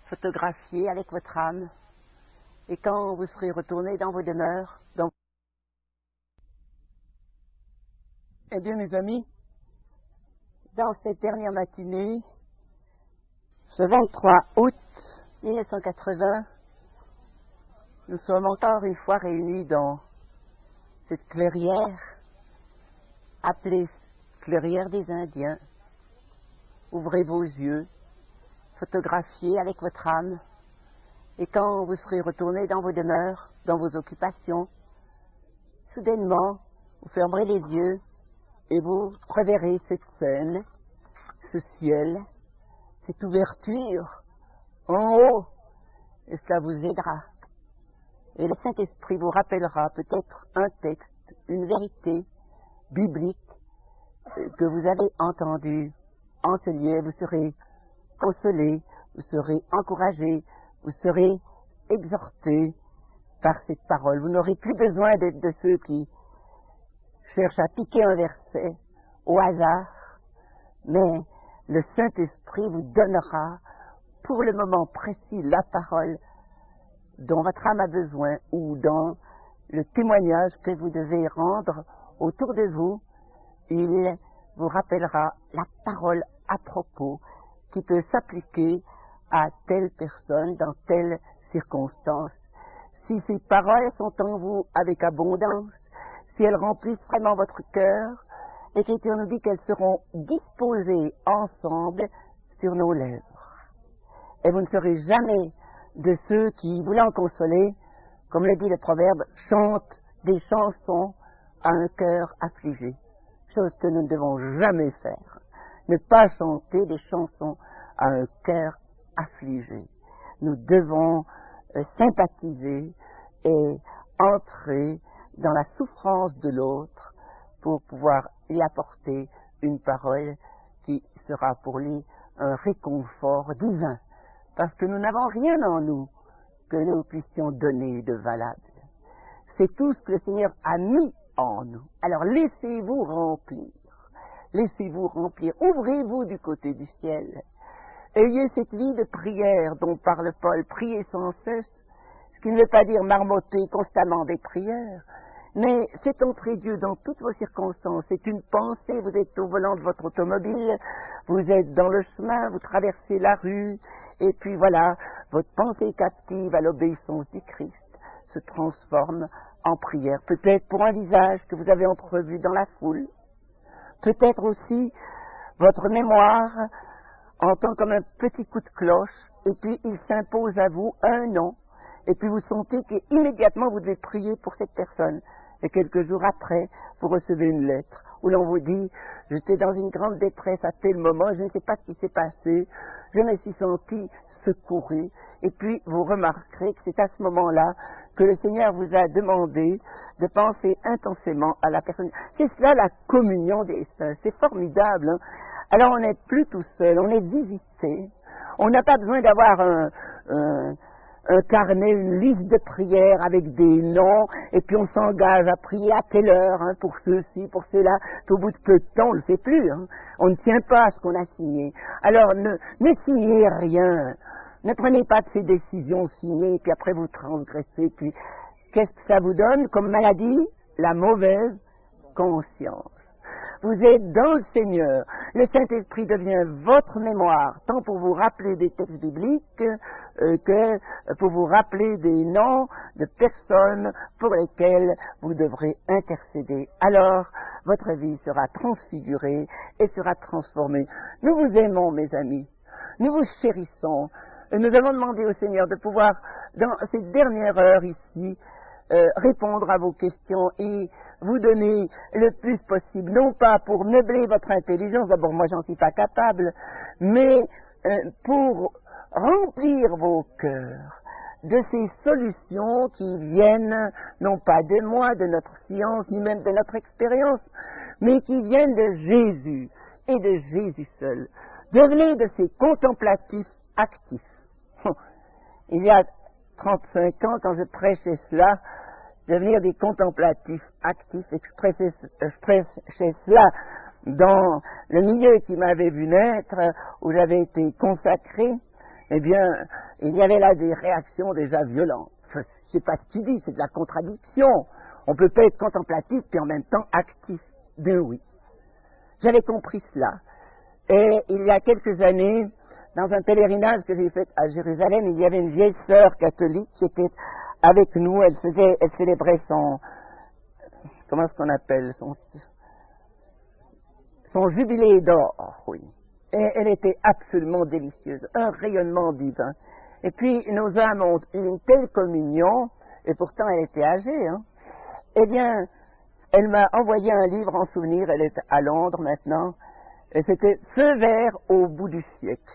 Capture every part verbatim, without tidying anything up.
photographier avec votre âme. Et quand vous serez retourné dans vos demeures, dans... Eh bien, mes amis, dans cette dernière matinée, ce vingt-trois août mille neuf cent quatre-vingts, nous sommes encore une fois réunis dans cette clairière, appelée clairière des Indiens. Ouvrez vos yeux, photographiez avec votre âme, et quand vous serez retourné dans vos demeures, dans vos occupations, soudainement, vous fermerez les yeux et vous reverrez cette scène, ce ciel, cette ouverture en haut, et cela vous aidera. Et le Saint-Esprit vous rappellera peut-être un texte, une vérité biblique que vous avez entendue en ce lieu. Vous serez consolé, vous serez encouragé, vous serez exhorté par cette parole. Vous n'aurez plus besoin d'être de ceux qui cherchent à piquer un verset au hasard, mais le Saint-Esprit vous donnera pour le moment précis la parole dont votre âme a besoin, ou dans le témoignage que vous devez rendre autour de vous. Il vous rappellera la parole à propos qui peut s'appliquer à telle personne dans telle circonstance. Si ces paroles sont en vous avec abondance, si elles remplissent vraiment votre cœur, l'Écriture nous dit qu'elles seront disposées ensemble sur nos lèvres. Et vous ne serez jamais de ceux qui, voulant consoler, comme le dit le proverbe, chantent des chansons à un cœur affligé. Chose que nous ne devons jamais faire. Ne pas chanter des chansons à un cœur affligé. Nous devons euh, sympathiser et entrer dans la souffrance de l'autre pour pouvoir lui apporter une parole qui sera pour lui un réconfort divin. Parce que nous n'avons rien en nous que nous puissions donner de valable. C'est tout ce que le Seigneur a mis en nous. Alors laissez-vous remplir. Laissez-vous remplir. Ouvrez-vous du côté du ciel. Ayez cette vie de prière dont parle Paul. Priez sans cesse. Ce qui ne veut pas dire marmotter constamment des prières. Mais c'est entrer Dieu dans toutes vos circonstances. C'est une pensée. Vous êtes au volant de votre automobile. Vous êtes dans le chemin. Vous traversez la rue. Et puis voilà, votre pensée captive à l'obéissance du Christ se transforme en prière. Peut-être pour un visage que vous avez entrevu dans la foule. Peut-être aussi votre mémoire entend comme un petit coup de cloche, et puis il s'impose à vous un nom, et puis vous sentez qu'immédiatement vous devez prier pour cette personne. Et quelques jours après, vous recevez une lettre où l'on vous dit « J'étais dans une grande détresse à tel moment, je ne sais pas ce qui s'est passé, je me suis senti secouru. » Et puis vous remarquerez que c'est à ce moment-là que le Seigneur vous a demandé de penser intensément à la personne. C'est cela la communion des saints, c'est formidable. Hein? Alors on n'est plus tout seul, on est visité. On n'a pas besoin d'avoir un, un, un carnet, une liste de prières avec des noms, et puis on s'engage à prier à telle heure, hein, pour ceux-ci, pour ceux-là. Au bout de peu de temps, on ne le fait plus. Hein. On ne tient pas à ce qu'on a signé. Alors ne, ne signez rien. Ne prenez pas de ces décisions signées, puis après vous transgressez. Puis qu'est-ce que ça vous donne comme maladie? La mauvaise conscience. Vous êtes dans le Seigneur. Le Saint-Esprit devient votre mémoire, tant pour vous rappeler des textes bibliques euh, que pour vous rappeler des noms de personnes pour lesquelles vous devrez intercéder. Alors, votre vie sera transfigurée et sera transformée. Nous vous aimons, mes amis. Nous vous chérissons. Et nous allons demander au Seigneur de pouvoir, dans cette dernière heure ici, Euh, répondre à vos questions et vous donner le plus possible, non pas pour meubler votre intelligence, d'abord moi j'en suis pas capable, mais euh, pour remplir vos cœurs de ces solutions qui viennent non pas de moi, de notre science, ni même de notre expérience, mais qui viennent de Jésus et de Jésus seul. Devenez de ces contemplatifs actifs. Il y a trente-cinq ans, quand je prêchais cela, devenir des contemplatifs actifs, expresser, expresser cela dans le milieu qui m'avait vu naître, où j'avais été consacré, eh bien, il y avait là des réactions déjà violentes. C'est pas ce qu'il dit, c'est de la contradiction. On ne peut pas être contemplatif et en même temps actif. Ben oui. J'avais compris cela. Et il y a quelques années, dans un pèlerinage que j'ai fait à Jérusalem, il y avait une vieille sœur catholique qui était avec nous. Elle faisait, elle célébrait son, comment est-ce qu'on appelle, son, son jubilé d'or, oui. Et elle était absolument délicieuse, un rayonnement divin. Et puis nos âmes ont eu une telle communion, et pourtant elle était âgée, hein. Eh bien, elle m'a envoyé un livre en souvenir, elle est à Londres maintenant, et c'était Feu vert au bout du siècle.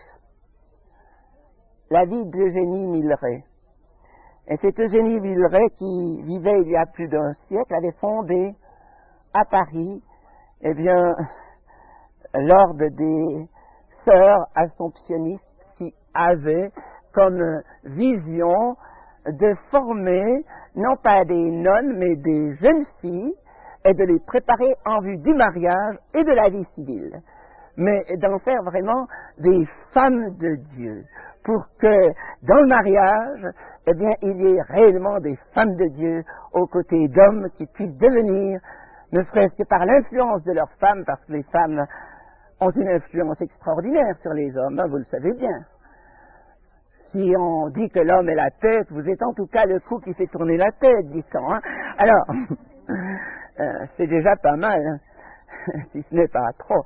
La vie d'Eugénie Milleray. Et cette Eugénie Milleray, qui vivait il y a plus d'un siècle, avait fondé à Paris, eh bien, l'ordre des sœurs assomptionnistes qui avaient comme vision de former, non pas des nonnes, mais des jeunes filles, et de les préparer en vue du mariage et de la vie civile, mais d'en faire vraiment des femmes de Dieu, pour que dans le mariage, eh bien, il y ait réellement des femmes de Dieu aux côtés d'hommes qui puissent devenir, ne serait-ce que par l'influence de leurs femmes, parce que les femmes ont une influence extraordinaire sur les hommes, hein, vous le savez bien. Si on dit que l'homme est la tête, vous êtes en tout cas le cou qui fait tourner la tête, dit-on. Hein. Alors, euh, c'est déjà pas mal, hein, si ce n'est pas trop.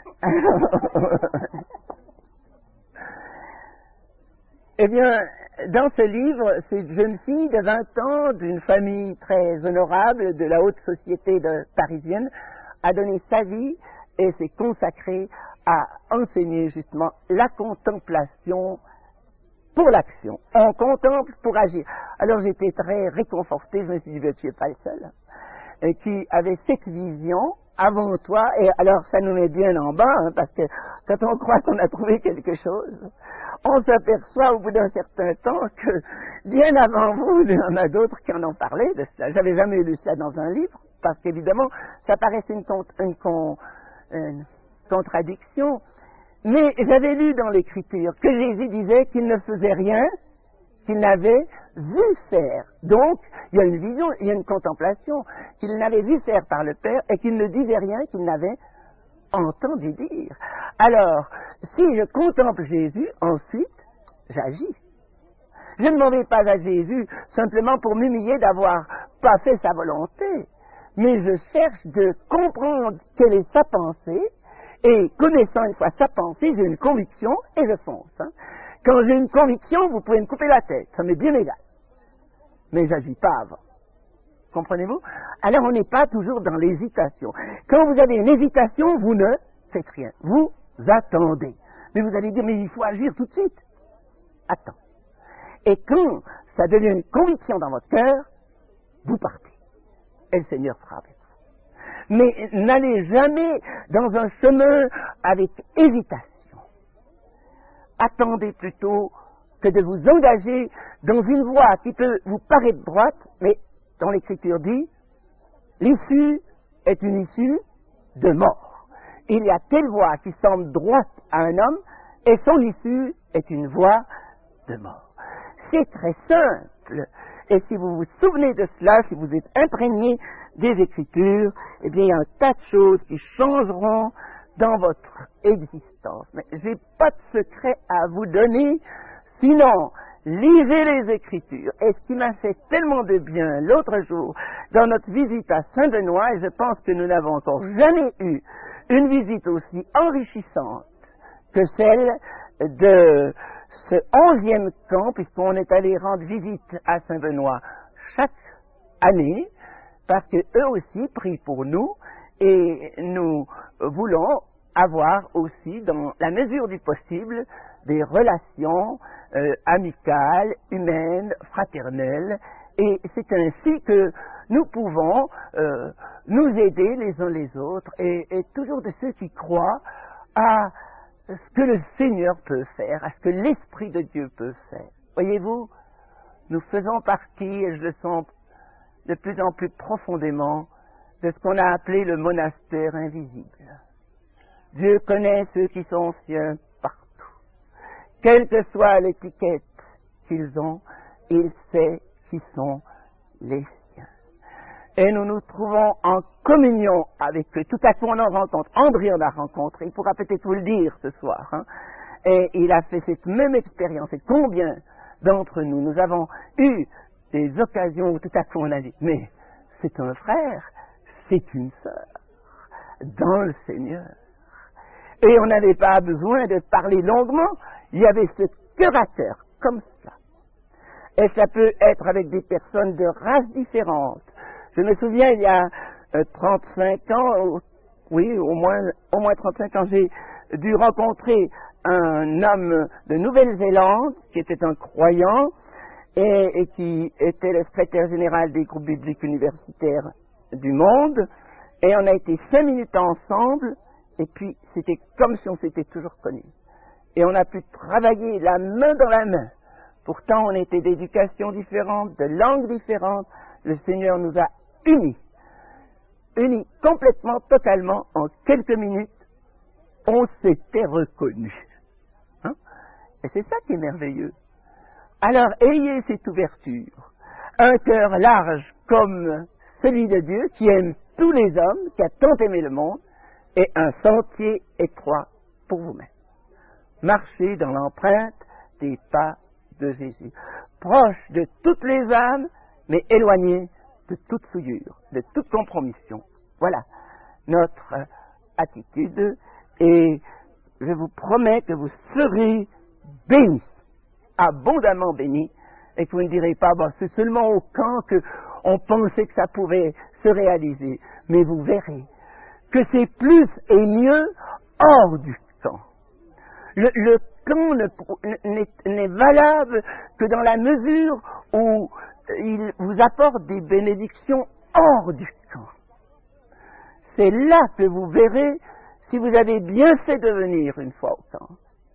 Eh bien, dans ce livre, cette jeune fille de vingt ans, d'une famille très honorable, de la haute société de, parisienne, a donné sa vie et s'est consacrée à enseigner justement la contemplation pour l'action. On contemple pour agir. Alors j'étais très réconforté, je me suis dit, ben, tu n'es pas le seul, et qui avait cette vision avant toi, et alors ça nous met bien en bas, hein, parce que quand on croit qu'on a trouvé quelque chose, on s'aperçoit au bout d'un certain temps que bien avant vous, il y en a d'autres qui en ont parlé de cela. J'avais jamais lu ça dans un livre, parce qu'évidemment, ça paraissait une, con- une, con- une contradiction, mais j'avais lu dans l'Écriture que Jésus disait qu'il ne faisait rien qu'il n'avait vu faire. Donc, il y a une vision, il y a une contemplation qu'il n'avait vu faire par le Père et qu'il ne disait rien qu'il n'avait entendu dire. Alors, si je contemple Jésus, ensuite, j'agis. Je ne m'en vais pas à Jésus simplement pour m'humilier d'avoir pas fait sa volonté, mais je cherche de comprendre quelle est sa pensée, et connaissant une fois sa pensée, j'ai une conviction et je fonce. Hein. Quand j'ai une conviction, vous pouvez me couper la tête, ça m'est bien égal. Mais j'agis pas avant. Comprenez-vous? Alors on n'est pas toujours dans l'hésitation. Quand vous avez une hésitation, vous ne faites rien. Vous attendez. Mais vous allez dire, mais il faut agir tout de suite. Attends. Et quand ça devient une conviction dans votre cœur, vous partez. Et le Seigneur fera avec vous. Mais n'allez jamais dans un chemin avec hésitation. Attendez plutôt que de vous engager dans une voie qui peut vous paraître droite, mais dont l'Écriture dit, l'issue est une issue de mort. Il y a telle voie qui semble droite à un homme, et son issue est une voie de mort. C'est très simple. Et si vous vous souvenez de cela, si vous êtes imprégné des Écritures, eh bien, il y a un tas de choses qui changeront dans votre existence. Mais je n'ai pas de secret à vous donner, sinon, lisez les Écritures. Et ce qui m'a fait tellement de bien l'autre jour, dans notre visite à Saint-Benoît, et je pense que nous n'avons encore jamais eu une visite aussi enrichissante que celle de ce onzième camp, puisqu'on est allé rendre visite à Saint-Benoît chaque année, parce qu'eux aussi prient pour nous, et nous voulons avoir aussi, dans la mesure du possible, des relations euh, amicales, humaines, fraternelles, et c'est ainsi que nous pouvons euh, nous aider les uns les autres, et, et toujours de ceux qui croient à ce que le Seigneur peut faire, à ce que l'Esprit de Dieu peut faire. Voyez-vous, nous faisons partie, et je le sens de plus en plus profondément, de ce qu'on a appelé le monastère invisible. Dieu connaît ceux qui sont siens partout. Quelle que soit l'étiquette qu'ils ont, il sait qui sont les siens. Et nous nous trouvons en communion avec eux. Tout à coup, on en rencontre. André en a rencontré, il pourra peut-être vous le dire ce soir. Hein. Et il a fait cette même expérience. Et combien d'entre nous, nous avons eu des occasions où tout à coup on a dit, mais c'est un frère, c'est une sœur, dans le Seigneur. Et on n'avait pas besoin de parler longuement, il y avait ce cœur à cœur, comme ça. Et ça peut être avec des personnes de races différentes. Je me souviens, il y a euh, trente-cinq ans, oui, au moins, au moins trente-cinq ans, j'ai dû rencontrer un homme de Nouvelle-Zélande qui était un croyant et, et qui était le secrétaire général des groupes bibliques universitaires du monde. Et on a été cinq minutes ensemble, et puis c'était comme si on s'était toujours connus. Et on a pu travailler la main dans la main. Pourtant, on était d'éducation différente, de langues différentes. Le Seigneur nous a unis. Unis complètement, totalement, en quelques minutes. On s'était reconnus. Hein? Et c'est ça qui est merveilleux. Alors, ayez cette ouverture. Un cœur large comme celui de Dieu, qui aime tous les hommes, qui a tant aimé le monde, et un sentier étroit pour vous-même. Marchez dans l'empreinte des pas de Jésus. Proche de toutes les âmes, mais éloigné de toute souillure, de toute compromission. Voilà notre euh, attitude, et je vous promets que vous serez bénis, abondamment bénis, et que vous ne direz pas, bon, c'est seulement au camp qu'on pensait que ça pouvait se réaliser. Mais vous verrez que c'est plus et mieux hors du camp. Le, le camp n'est, n'est valable que dans la mesure où il vous apporte des bénédictions hors du camp. C'est là que vous verrez si vous avez bien fait de venir une fois au camp.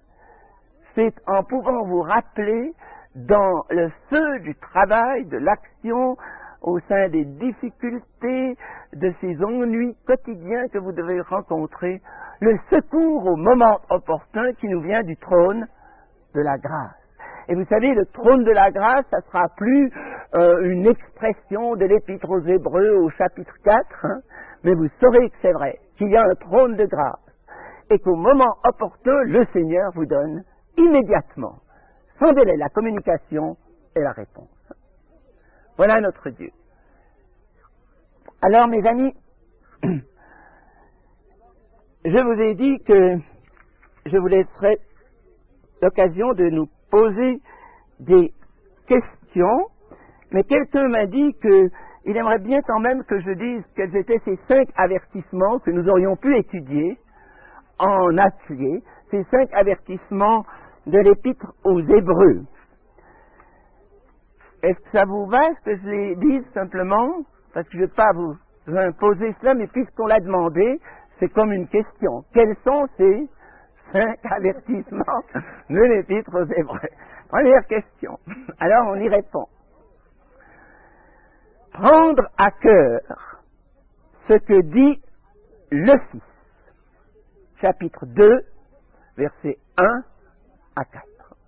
C'est en pouvant vous rappeler dans le feu du travail, de l'action, au sein des difficultés, de ces ennuis quotidiens que vous devez rencontrer, le secours au moment opportun qui nous vient du trône de la grâce. Et vous savez, le trône de la grâce, ça ne sera plus euh, une expression de l'Épître aux Hébreux au chapitre quatre, hein, mais vous saurez que c'est vrai, qu'il y a un trône de grâce, et qu'au moment opportun, le Seigneur vous donne immédiatement, sans délai, la communication et la réponse. Voilà notre Dieu. Alors, mes amis, je vous ai dit que je vous laisserai l'occasion de nous poser des questions, mais quelqu'un m'a dit qu'il aimerait bien quand même que je dise quels étaient ces cinq avertissements que nous aurions pu étudier en appui, ces cinq avertissements de l'Épître aux Hébreux. Est-ce que ça vous va, est-ce que je les dise simplement? Parce que je ne vais pas vous imposer cela, mais puisqu'on l'a demandé, c'est comme une question. Quels sont ces cinq avertissements de l'Épître aux Hébreux? Première question. Alors on y répond. Prendre à cœur ce que dit le Fils. Chapitre deux, versets un à quatre.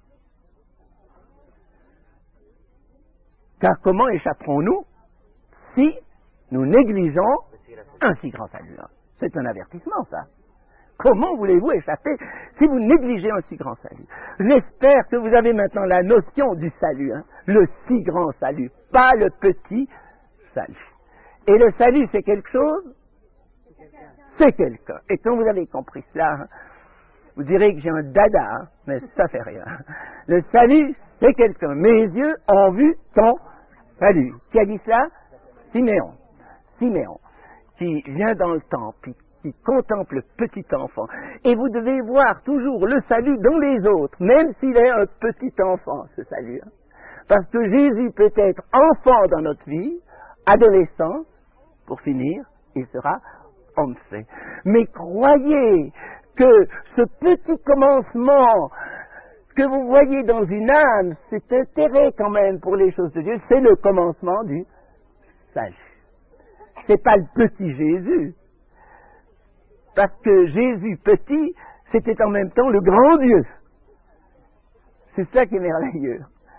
Car comment échapperons-nous si nous négligeons un si grand salut? C'est un avertissement, ça. Comment voulez-vous échapper si vous négligez un si grand salut? J'espère que vous avez maintenant la notion du salut, hein? Le si grand salut, pas le petit salut. Et le salut, c'est quelque chose? C'est quelqu'un. Et quand vous avez compris cela, hein, vous direz que j'ai un dada, hein, mais ça fait rien. Le salut, c'est quelqu'un. Mes yeux ont vu ton salut. Qui a dit cela? Siméon. Siméon, qui vient dans le temple, qui contemple le petit enfant. Et vous devez voir toujours le salut dans les autres, même s'il est un petit enfant, ce salut. Hein. Parce que Jésus peut être enfant dans notre vie, adolescent, pour finir, il sera homme fait. Mais croyez que ce petit commencement que vous voyez dans une âme, cet intérêt quand même pour les choses de Dieu, c'est le commencement du salut. C'est pas le petit Jésus. Parce que Jésus petit, c'était en même temps le grand Dieu. C'est ça qui est merveilleux.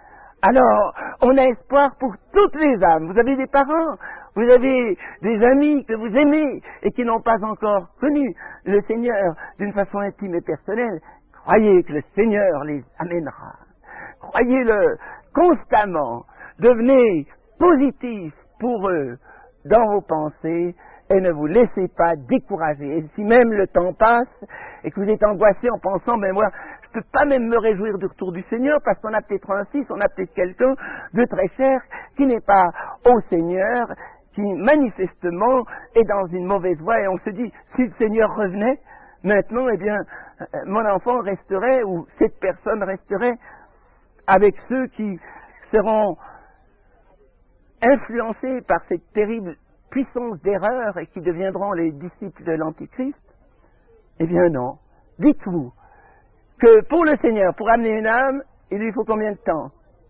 Alors, on a espoir pour toutes les âmes. Vous avez des parents, vous avez des amis que vous aimez et qui n'ont pas encore connu le Seigneur d'une façon intime et personnelle. Croyez que le Seigneur les amènera. Croyez-le constamment. Devenez positif pour eux dans vos pensées et ne vous laissez pas décourager. Et si même le temps passe et que vous êtes angoissé en pensant, mais moi, je ne peux pas même me réjouir du retour du Seigneur parce qu'on a peut-être un fils, on a peut-être quelqu'un de très cher qui n'est pas au Seigneur, qui manifestement est dans une mauvaise voie et on se dit, si le Seigneur revenait, maintenant, eh bien, mon enfant resterait ou cette personne resterait avec ceux qui seront influencés par cette terrible puissance d'erreur et qui deviendront les disciples de l'Antichrist. Eh bien non. Dites-vous que pour le Seigneur, pour amener une âme, il lui faut combien de temps?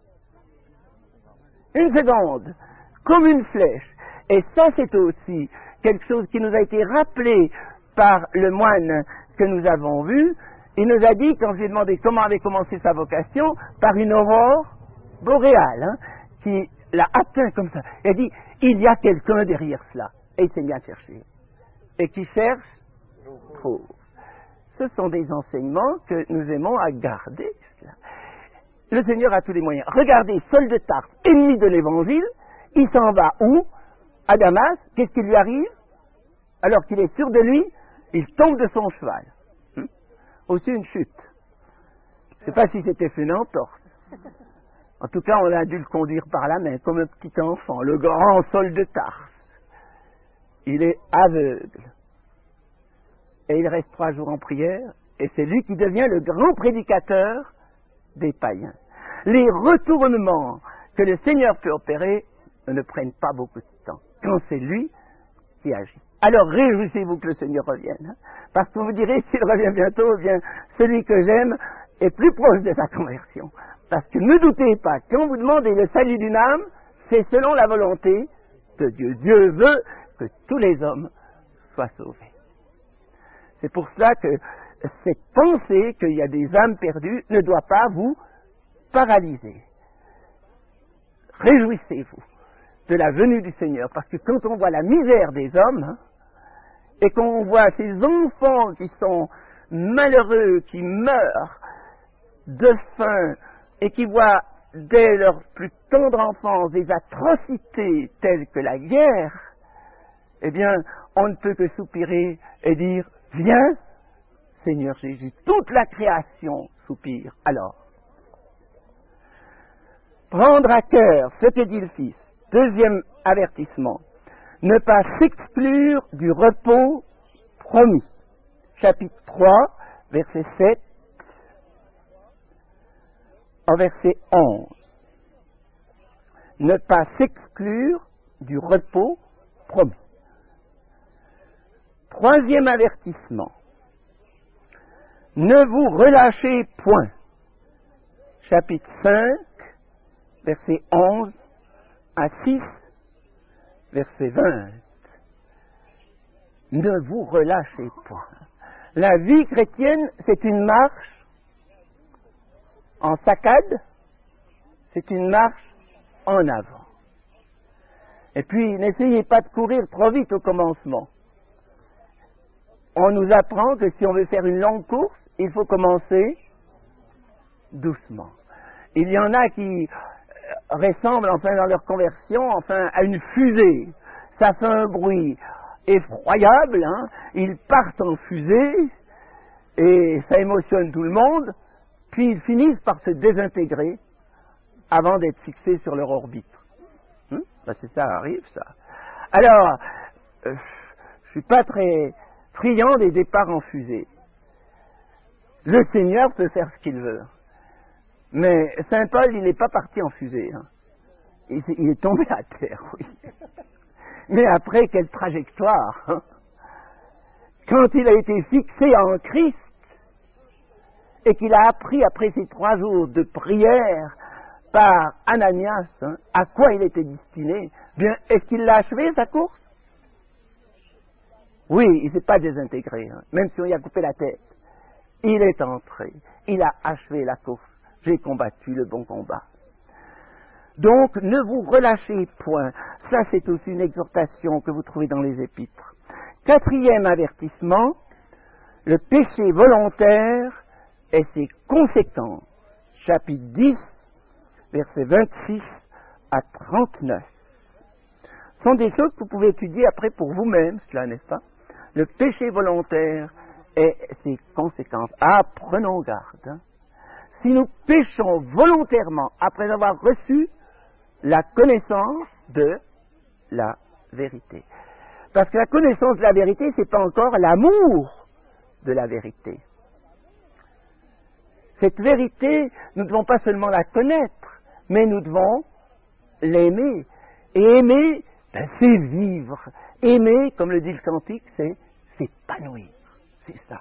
Une seconde, comme une flèche. Et ça, c'est aussi quelque chose qui nous a été rappelé par le moine que nous avons vu. Il nous a dit, quand je lui ai demandé comment avait commencé sa vocation, par une aurore boréale, hein, qui l'a atteint comme ça. Il a dit, il y a quelqu'un derrière cela. Et il s'est bien cherché. Et qui cherche, trouve. Ce sont des enseignements que nous aimons à garder. Cela. Le Seigneur a tous les moyens. Regardez, Saul de Tarse, ennemi de l'Évangile, il s'en va où? À Damas. Qu'est-ce qui lui arrive? Alors qu'il est sûr de lui, il tombe de son cheval. Hum? Aussi une chute. Je ne sais pas si c'était fait une entorse. En tout cas, on a dû le conduire par la main, comme un petit enfant, le grand Saul de Tarse. Il est aveugle. Et il reste trois jours en prière, et c'est lui qui devient le grand prédicateur des païens. Les retournements que le Seigneur peut opérer ne prennent pas beaucoup de temps, quand c'est lui qui agit. Alors réjouissez-vous que le Seigneur revienne, hein, parce que vous direz, s'il revient bientôt, eh bien, celui que j'aime est plus proche de sa conversion. Parce que ne doutez pas, quand vous demandez le salut d'une âme, c'est selon la volonté de Dieu. Dieu veut que tous les hommes soient sauvés. C'est pour cela que cette pensée qu'il y a des âmes perdues ne doit pas vous paralyser. Réjouissez-vous de la venue du Seigneur, parce que quand on voit la misère des hommes, hein, et qu'on voit ces enfants qui sont malheureux, qui meurent de faim, et qui voient dès leur plus tendre enfance des atrocités telles que la guerre, eh bien, on ne peut que soupirer et dire, viens, Seigneur Jésus. Toute la création soupire. Alors, prendre à cœur ce que dit le Fils. Deuxième avertissement, ne pas s'exclure du repos promis. Chapitre trois, verset sept, en verset onze. Ne pas s'exclure du repos promis. Troisième avertissement, ne vous relâchez point. Chapitre cinq, verset onze à six, verset vingt. Ne vous relâchez point. La vie chrétienne, c'est une marche en saccade, c'est une marche en avant. Et puis, n'essayez pas de courir trop vite au commencement. On nous apprend que si on veut faire une longue course, il faut commencer doucement. Il y en a qui ressemblent, enfin, dans leur conversion, enfin, à une fusée. Ça fait un bruit effroyable, hein. Ils partent en fusée, et ça émotionne tout le monde, puis ils finissent par se désintégrer avant d'être fixés sur leur orbite. Hum? Ben c'est ça, arrive, ça. Alors, euh, je suis pas très friand des départs en fusée. Le Seigneur peut faire ce qu'il veut. Mais Saint Paul, il n'est pas parti en fusée. Hein. Il, il est tombé à terre, oui. Mais après, quelle trajectoire, hein. Quand il a été fixé en Christ, et qu'il a appris après ces trois jours de prière par Ananias, hein, à quoi il était destiné, bien, est-ce qu'il l'a achevé, sa course? Oui, il ne s'est pas désintégré, hein, même si on y a coupé la tête. Il est entré, il a achevé la course. J'ai combattu le bon combat. Donc, ne vous relâchez point. Ça, c'est aussi une exhortation que vous trouvez dans les Épîtres. Quatrième avertissement, le péché volontaire et ses conséquences. Chapitre dix, versets vingt-six à trente-neuf. Ce sont des choses que vous pouvez étudier après pour vous-même, cela, n'est-ce pas? Le péché volontaire et ses conséquences. Ah, prenons garde. Hein. Si nous péchons volontairement après avoir reçu la connaissance de la vérité. Parce que la connaissance de la vérité, ce n'est pas encore l'amour de la vérité. Cette vérité, nous ne devons pas seulement la connaître, mais nous devons l'aimer. Et aimer, ben, c'est vivre. Aimer, comme le dit le cantique, c'est s'épanouir. C'est ça.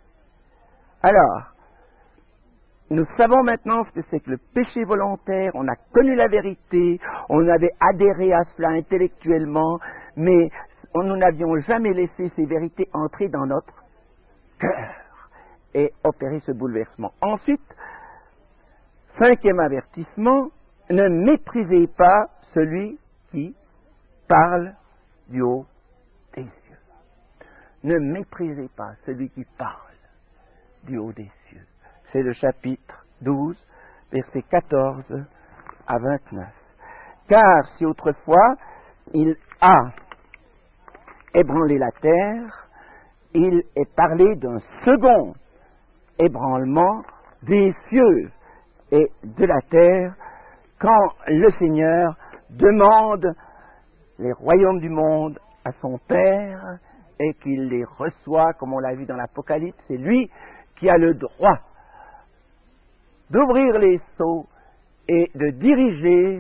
Alors, nous savons maintenant ce que c'est que le péché volontaire, on a connu la vérité, on avait adhéré à cela intellectuellement, mais on, nous n'avions jamais laissé ces vérités entrer dans notre cœur et opérer ce bouleversement. Ensuite, cinquième avertissement, ne méprisez pas celui qui parle du haut des cieux. Ne méprisez pas celui qui parle du haut des cieux. C'est le chapitre douze, versets quatorze à vingt-neuf. Car si autrefois il a ébranlé la terre, il est parlé d'un second ébranlement des cieux et de la terre quand le Seigneur demande les royaumes du monde à son Père et qu'il les reçoit, comme on l'a vu dans l'Apocalypse. C'est lui qui a le droit d'ouvrir les sceaux et de diriger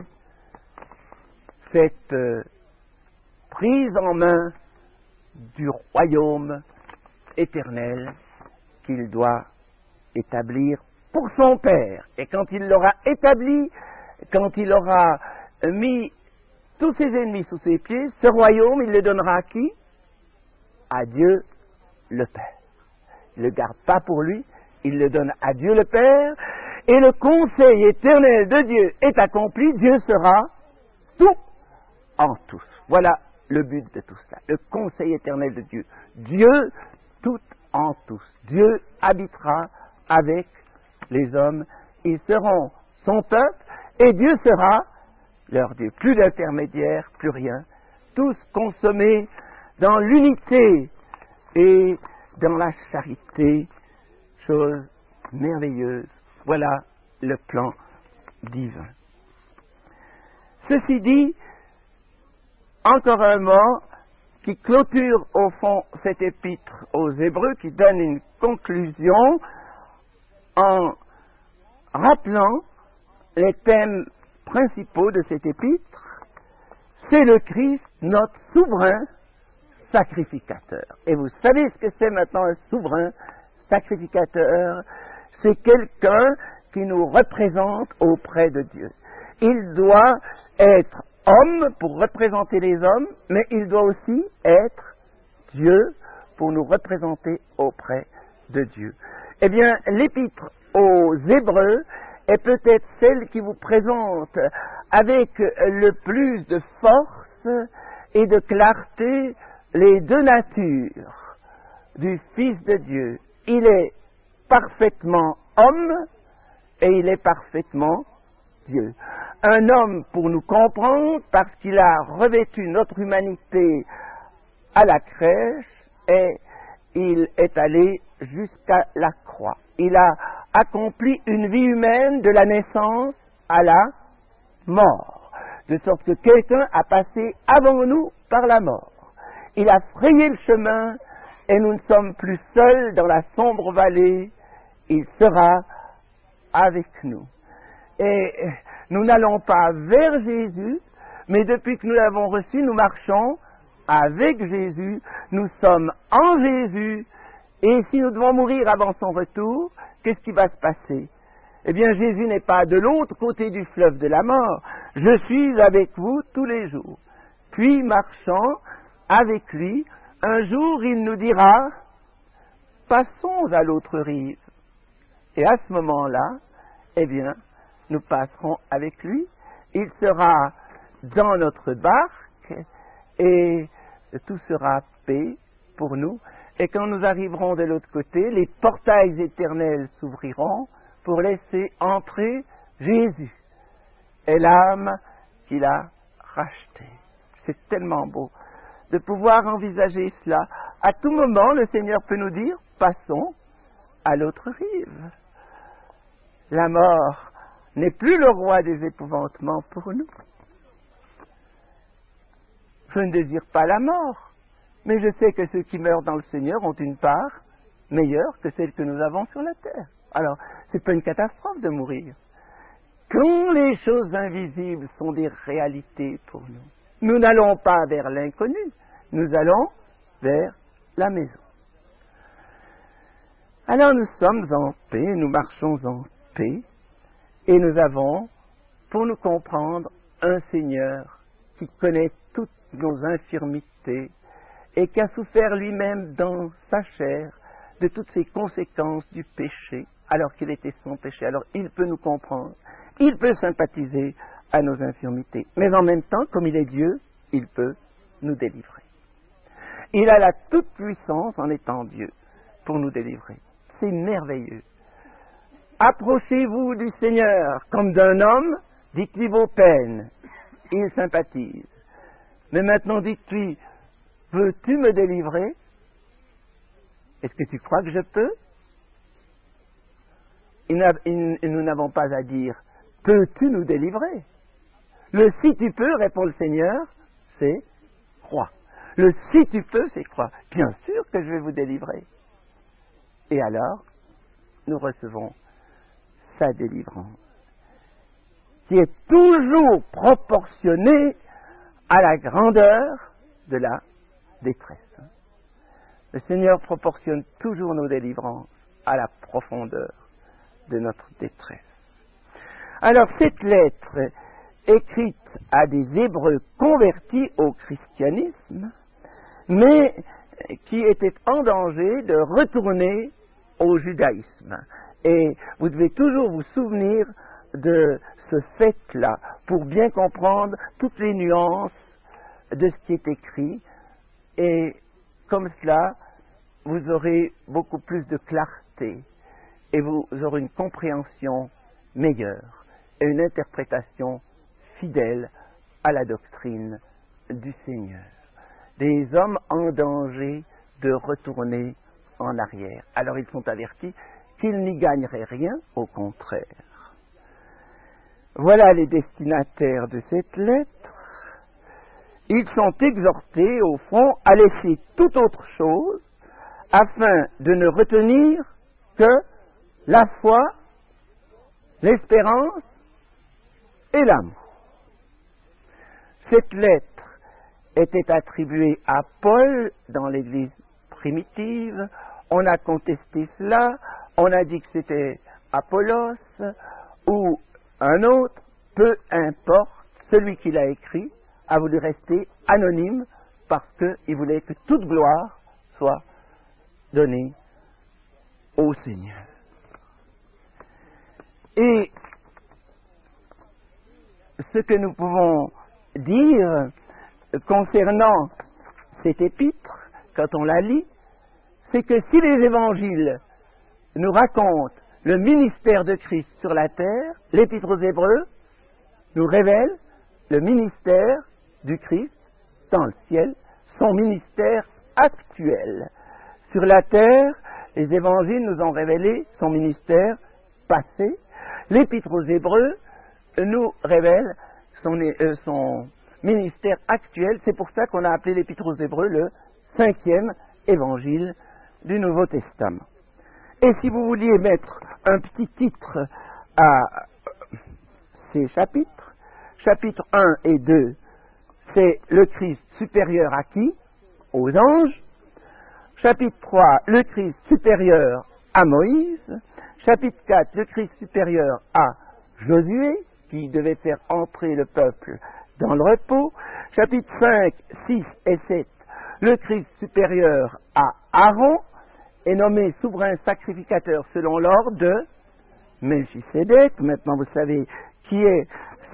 cette euh, prise en main du royaume éternel qu'il doit établir pour son Père. Et quand il l'aura établi, quand il aura mis tous ses ennemis sous ses pieds, ce royaume, il le donnera à qui? À Dieu le Père. Il ne le garde pas pour lui, il le donne à Dieu le Père, et le conseil éternel de Dieu est accompli, Dieu sera tout en tous. Voilà le but de tout cela, le conseil éternel de Dieu. Dieu tout en tous. Dieu habitera avec les hommes, ils seront son peuple, et Dieu sera leur Dieu. Plus d'intermédiaires, plus rien. Tous consommés dans l'unité et dans la charité, chose merveilleuse. Voilà le plan divin. Ceci dit, encore un mot qui clôture au fond cet épître aux Hébreux, qui donne une conclusion en rappelant les thèmes principaux de cet épître. C'est le Christ, notre souverain sacrificateur. Et vous savez ce que c'est maintenant un souverain sacrificateur? C'est quelqu'un qui nous représente auprès de Dieu. Il doit être homme pour représenter les hommes, mais il doit aussi être Dieu pour nous représenter auprès de Dieu. Eh bien, l'épître aux Hébreux est peut-être celle qui vous présente avec le plus de force et de clarté les deux natures du Fils de Dieu. Il est parfaitement homme et il est parfaitement Dieu. Un homme pour nous comprendre parce qu'il a revêtu notre humanité à la crèche et il est allé jusqu'à la croix. Il a accompli une vie humaine de la naissance à la mort, de sorte que quelqu'un a passé avant nous par la mort. Il a frayé le chemin et nous ne sommes plus seuls dans la sombre vallée. Il sera avec nous. Et nous n'allons pas vers Jésus, mais depuis que nous l'avons reçu, nous marchons avec Jésus. Nous sommes en Jésus. Et si nous devons mourir avant son retour, qu'est-ce qui va se passer? Eh bien, Jésus n'est pas de l'autre côté du fleuve de la mort. Je suis avec vous tous les jours. Puis, marchant avec lui, un jour, il nous dira, passons à l'autre rive. Et à ce moment-là, eh bien, nous passerons avec lui il sera dans notre barque et tout sera paix pour nous. Et quand nous arriverons de l'autre côté, les portails éternels s'ouvriront pour laisser entrer Jésus et l'âme qu'il a rachetée. C'est tellement beau de pouvoir envisager cela. À tout moment, le Seigneur peut nous dire, passons à l'autre rive. La mort n'est plus le roi des épouvantements pour nous. Je ne désire pas la mort, mais je sais que ceux qui meurent dans le Seigneur ont une part meilleure que celle que nous avons sur la terre. Alors, ce n'est pas une catastrophe de mourir. Quand les choses invisibles sont des réalités pour nous, nous n'allons pas vers l'inconnu, nous allons vers la maison. Alors nous sommes en paix, nous marchons en paix, et nous avons, pour nous comprendre, un Seigneur qui connaît toutes nos infirmités et qui a souffert lui-même dans sa chair de toutes ces conséquences du péché, alors qu'il était sans péché. Alors il peut nous comprendre, il peut sympathiser à nos infirmités, mais en même temps, comme il est Dieu, il peut nous délivrer. Il a la toute-puissance en étant Dieu pour nous délivrer. C'est merveilleux. Approchez-vous du Seigneur comme d'un homme, dites-lui vos peines. Il sympathise. Mais maintenant dites-lui, veux-tu me délivrer? Est-ce que tu crois que je peux? Il n'a, il, nous n'avons pas à dire, peux-tu nous délivrer? Le si tu peux, répond le Seigneur, c'est crois. Le si tu peux, c'est crois. Bien sûr que je vais vous délivrer. Et alors, nous recevons sa délivrance, qui est toujours proportionnée à la grandeur de la détresse. Le Seigneur proportionne toujours nos délivrances à la profondeur de notre détresse. Alors, cette lettre écrite à des Hébreux convertis au christianisme, mais qui étaient en danger de retourner au judaïsme. Et vous devez toujours vous souvenir de ce fait-là pour bien comprendre toutes les nuances de ce qui est écrit. Et comme cela, vous aurez beaucoup plus de clarté et vous aurez une compréhension meilleure et une interprétation fidèle à la doctrine du Seigneur. Des hommes en danger de retourner en arrière. Alors ils sont avertis qu'ils n'y gagneraient rien, au contraire. Voilà les destinataires de cette lettre. Ils sont exhortés, au fond, à laisser toute autre chose afin de ne retenir que la foi, l'espérance et l'amour. Cette lettre était attribuée à Paul dans l'Église primitive. On a contesté cela, on a dit que c'était Apollos ou un autre, peu importe, celui qui l'a écrit a voulu rester anonyme parce qu'il voulait que toute gloire soit donnée au Seigneur. Et ce que nous pouvons dire concernant cette épître, quand on la lit, c'est que si les évangiles nous racontent le ministère de Christ sur la terre, l'épître aux Hébreux nous révèle le ministère du Christ dans le ciel, son ministère actuel. Sur la terre, les évangiles nous ont révélé son ministère passé. L'épître aux Hébreux nous révèle son, euh, son ministère actuel. C'est pour ça qu'on a appelé l'épître aux Hébreux le cinquième évangile du Nouveau Testament. Et si vous vouliez mettre un petit titre à ces chapitres, chapitre un et deux, c'est le Christ supérieur à qui? Aux anges. Chapitre trois, le Christ supérieur à Moïse. Chapitre quatre, le Christ supérieur à Josué, qui devait faire entrer le peuple dans le repos. Chapitre cinq, six et sept, le Christ supérieur à Aaron, est nommé souverain sacrificateur selon l'ordre de Melchisédek. Maintenant, vous savez qui est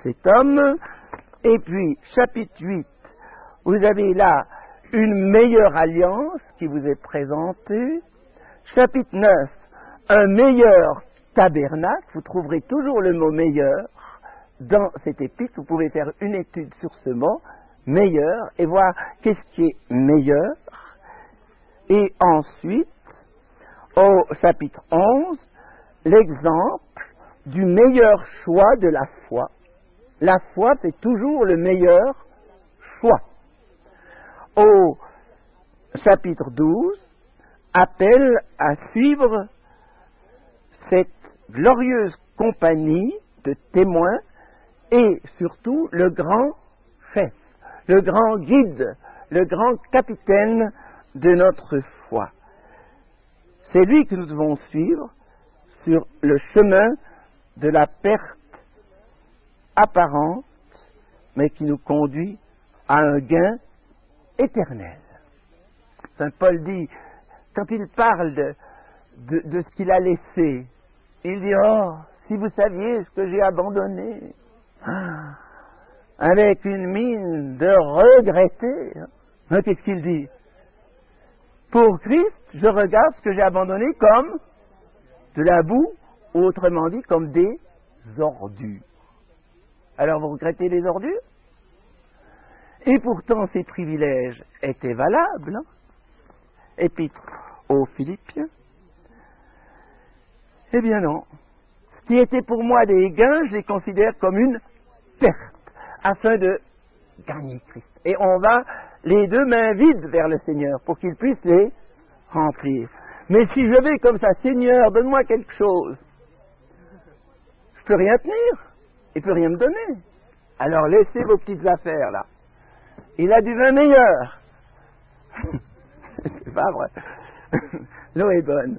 cet homme. Et puis, chapitre huit, vous avez là une meilleure alliance qui vous est présentée. Chapitre neuf, un meilleur tabernacle. Vous trouverez toujours le mot meilleur dans cette épître. Vous pouvez faire une étude sur ce mot, meilleur, et voir qu'est-ce qui est meilleur. Et ensuite, au chapitre onze, l'exemple du meilleur choix de la foi. La foi, c'est toujours le meilleur choix. Au chapitre douze, appel à suivre cette glorieuse compagnie de témoins et surtout le grand chef, le grand guide, le grand capitaine de notre foi. C'est lui que nous devons suivre sur le chemin de la perte apparente, mais qui nous conduit à un gain éternel. Saint Paul dit, quand il parle de, de, de ce qu'il a laissé, il dit, oh, si vous saviez ce que j'ai abandonné, ah, avec une mine de regretter. Hein, qu'est-ce qu'il dit? Pour Christ, je regarde ce que j'ai abandonné comme de la boue, ou autrement dit, comme des ordures. Alors vous regrettez les ordures? Et pourtant, ces privilèges étaient valables. Hein? Épître aux Philippiens. Eh bien non. Ce qui était pour moi des gains, je les considère comme une perte, afin de gagner Christ. Et on va les deux mains vides vers le Seigneur, pour qu'il puisse les remplir. Mais si je vais comme ça, Seigneur, donne-moi quelque chose, je ne peux rien tenir. Il ne peut rien me donner. Alors laissez vos petites affaires là. Il a du vin meilleur. C'est pas vrai. L'eau est bonne.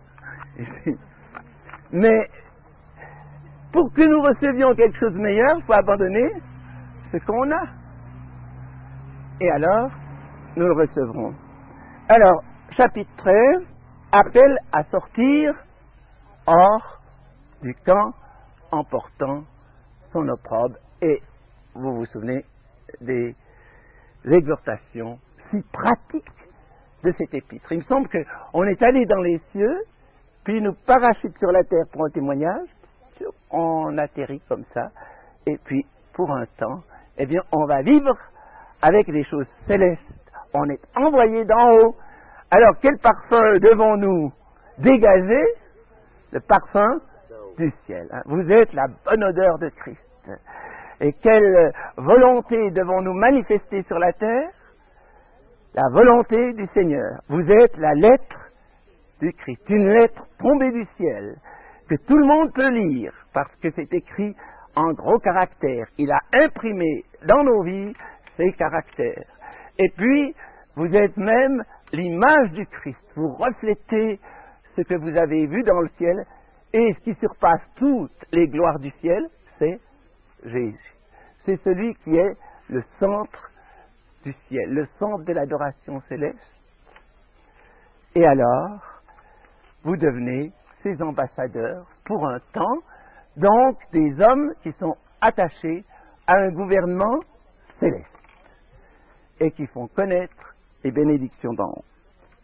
Mais pour que nous recevions quelque chose de meilleur, il faut abandonner ce qu'on a. Et alors, nous le recevrons. Alors, chapitre treize, appel à sortir hors du camp en portant son opprobre. Et vous vous souvenez des exhortations si pratiques de cette épître. Il me semble qu'on est allé dans les cieux, puis nous parachute sur la terre pour un témoignage, on atterrit comme ça, et puis pour un temps, eh bien, on va vivre avec les choses célestes. On est envoyé d'en haut. Alors, quel parfum devons-nous dégager? Le parfum du ciel. Hein. Vous êtes la bonne odeur de Christ. Et quelle volonté devons-nous manifester sur la terre? La volonté du Seigneur. Vous êtes la lettre du Christ, une lettre tombée du ciel, que tout le monde peut lire, parce que c'est écrit en gros caractères. Il a imprimé dans nos vies ces caractères. Et puis, vous êtes même l'image du Christ. Vous reflétez ce que vous avez vu dans le ciel, et ce qui surpasse toutes les gloires du ciel, c'est Jésus. C'est celui qui est le centre du ciel, le centre de l'adoration céleste. Et alors, vous devenez ses ambassadeurs pour un temps, donc des hommes qui sont attachés à un gouvernement céleste et qui font connaître les bénédictions d'en haut.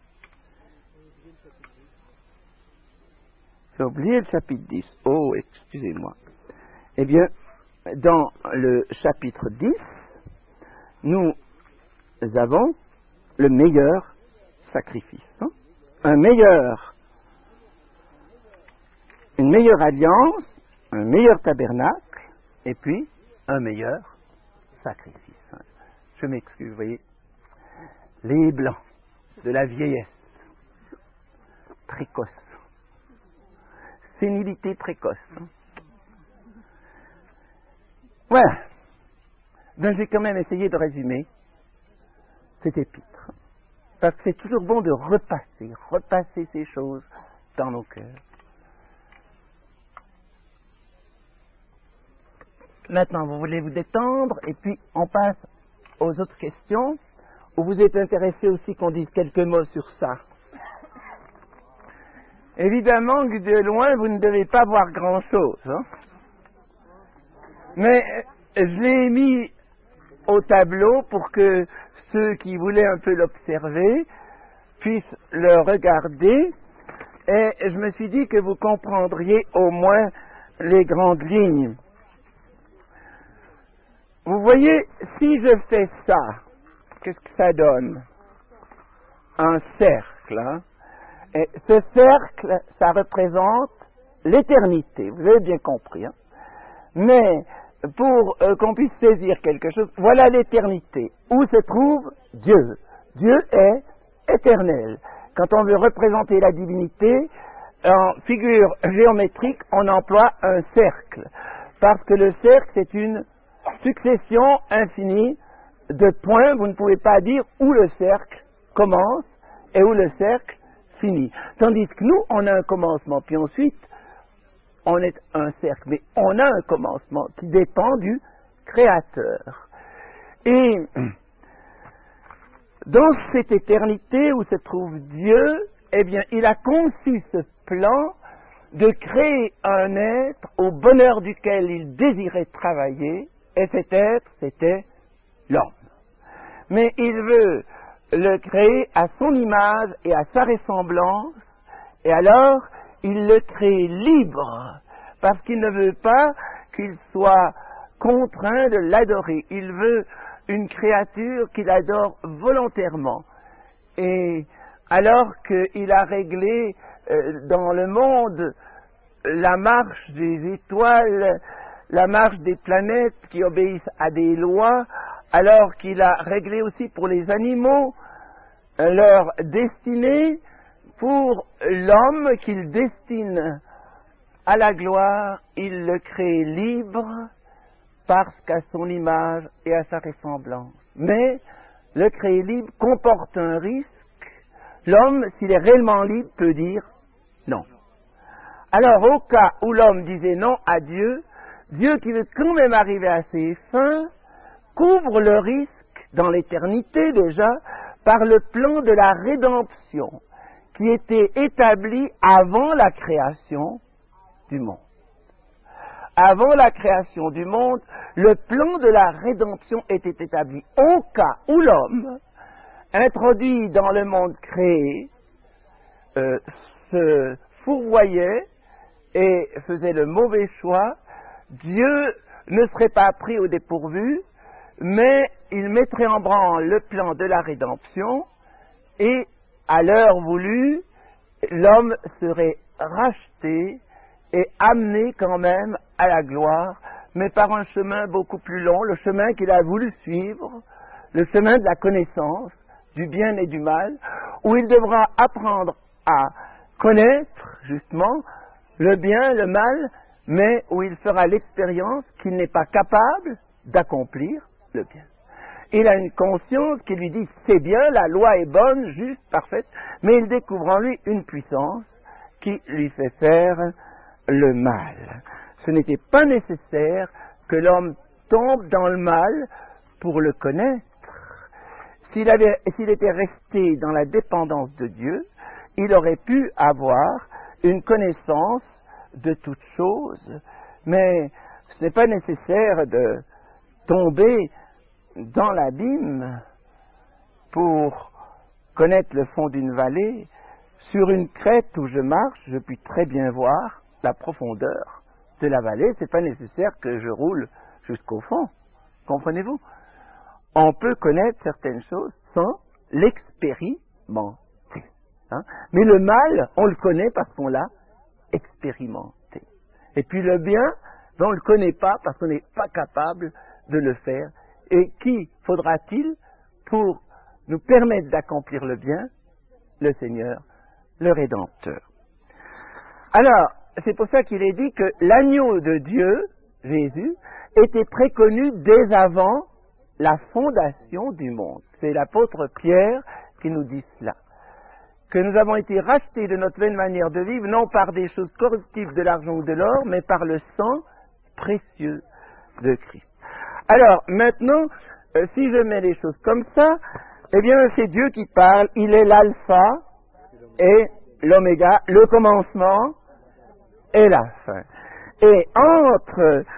J'ai oublié le chapitre dix. Oh, excusez-moi. Eh bien, dans le chapitre dix, nous avons le meilleur sacrifice. Hein? Un meilleur, une meilleure alliance, un meilleur tabernacle, et puis un meilleur sacrifice. Hein? Je m'excuse, vous voyez, les blancs de la vieillesse, précoce, sénilité précoce. Hein? Voilà. Donc j'ai quand même essayé de résumer cet épître. Parce que c'est toujours bon de repasser, repasser ces choses dans nos cœurs. Maintenant, vous voulez vous détendre, et puis on passe aux autres questions, où vous êtes intéressé aussi qu'on dise quelques mots sur ça. Évidemment que de loin, vous ne devez pas voir grand-chose. Hein? Mais je l'ai mis au tableau pour que ceux qui voulaient un peu l'observer puissent le regarder, et je me suis dit que vous comprendriez au moins les grandes lignes. Vous voyez, si je fais ça, qu'est-ce que ça donne? Un cercle. Hein? Et ce cercle, ça représente l'éternité, vous avez bien compris. Hein? Mais pour euh, qu'on puisse saisir quelque chose, voilà l'éternité. Où se trouve Dieu? Dieu est éternel. Quand on veut représenter la divinité, en figure géométrique, on emploie un cercle. Parce que le cercle, c'est une succession infinie de points. Vous ne pouvez pas dire où le cercle commence et où le cercle finit. Tandis que nous, on a un commencement, puis ensuite, on est un cercle. Mais on a un commencement qui dépend du Créateur. Et dans cette éternité où se trouve Dieu, eh bien, il a conçu ce plan de créer un être au bonheur duquel il désirait travailler, et cet être, c'était l'homme. Mais il veut le créer à son image et à sa ressemblance, et alors il le crée libre, parce qu'il ne veut pas qu'il soit contraint de l'adorer. Il veut une créature qu'il adore volontairement. Et alors qu'il a réglé euh, dans le monde la marche des étoiles, la marche des planètes qui obéissent à des lois, alors qu'il a réglé aussi pour les animaux euh, leur destinée, pour l'homme qu'il destine à la gloire, il le crée libre parce qu'à son image et à sa ressemblance. Mais le créer libre comporte un risque. L'homme, s'il est réellement libre, peut dire non. Alors, au cas où l'homme disait non à Dieu, Dieu qui veut quand même arriver à ses fins, couvre le risque dans l'éternité déjà par le plan de la rédemption qui était établi avant la création du monde. Avant la création du monde, le plan de la rédemption était établi au cas où l'homme, introduit dans le monde créé, euh, se fourvoyait et faisait le mauvais choix. Dieu ne serait pas pris au dépourvu, mais il mettrait en branle le plan de la rédemption, et à l'heure voulue, l'homme serait racheté et amené quand même à la gloire, mais par un chemin beaucoup plus long, le chemin qu'il a voulu suivre, le chemin de la connaissance du bien et du mal, où il devra apprendre à connaître justement le bien, le mal, mais où il fera l'expérience qu'il n'est pas capable d'accomplir le bien. Il a une conscience qui lui dit c'est bien, la loi est bonne, juste, parfaite, mais il découvre en lui une puissance qui lui fait faire le mal. Ce n'était pas nécessaire que l'homme tombe dans le mal pour le connaître. S'il avait, s'il était resté dans la dépendance de Dieu, il aurait pu avoir une connaissance de toutes choses, mais ce n'est pas nécessaire de tomber dans l'abîme pour connaître le fond d'une vallée. Sur une crête où je marche, je puis très bien voir la profondeur de la vallée. Ce n'est pas nécessaire que je roule jusqu'au fond. Comprenez-vous? On peut connaître certaines choses sans l'expérimenter. Hein? Mais le mal, on le connaît parce qu'on l'a expérimenté. Et puis le bien, ben, on ne le connaît pas parce qu'on n'est pas capable de le faire. Et qui faudra-t-il pour nous permettre d'accomplir le bien? Le Seigneur, le Rédempteur. Alors, c'est pour ça qu'il est dit que l'agneau de Dieu, Jésus, était préconnu dès avant la fondation du monde. C'est l'apôtre Pierre qui nous dit cela. Que nous avons été rachetés de notre vaine manière de vivre, non par des choses corruptibles de l'argent ou de l'or, mais par le sang précieux de Christ. Alors, maintenant, euh, si je mets les choses comme ça, eh bien, c'est Dieu qui parle. Il est l'alpha et l'oméga, le commencement et la fin. Et entre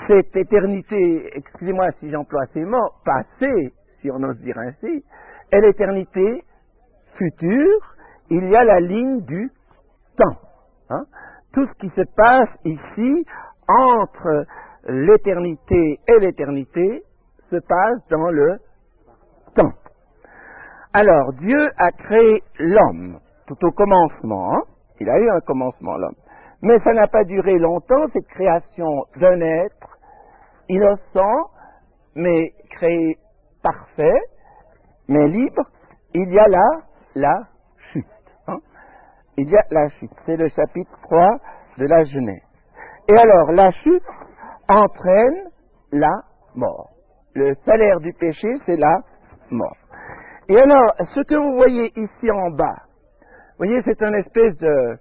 cette éternité, excusez-moi si j'emploie ces mots, passée, si on ose dire ainsi, et l'éternité future, il y a la ligne du temps. Hein? Tout ce qui se passe ici, entre l'éternité et l'éternité, se passe dans le temps. Alors, Dieu a créé l'homme, tout au commencement. Hein? Il a eu un commencement, l'homme. Mais ça n'a pas duré longtemps, cette création d'un être innocent, mais créé parfait, mais libre. Il y a là la chute. Hein? Il y a la chute. C'est le chapitre trois de la Genèse. Et alors, la chute entraîne la mort. Le salaire du péché, c'est la mort. Et alors, ce que vous voyez ici en bas, vous voyez, c'est une espèce de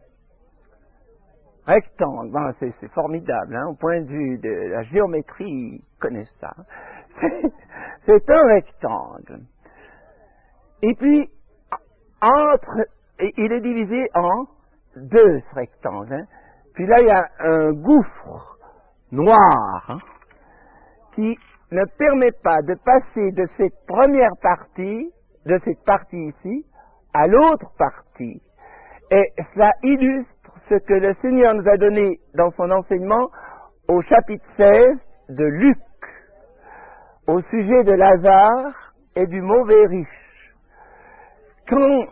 rectangle. Bon, c'est, c'est formidable, hein, au point de vue de la géométrie, ils connaissent ça. C'est, c'est un rectangle. Et puis, entre, il est divisé en deux rectangles. Hein. Puis là, il y a un gouffre noir, hein, qui ne permet pas de passer de cette première partie, de cette partie ici, à l'autre partie. Et cela illustre ce que le Seigneur nous a donné dans son enseignement au chapitre seize de Luc, au sujet de Lazare et du mauvais riche. Quand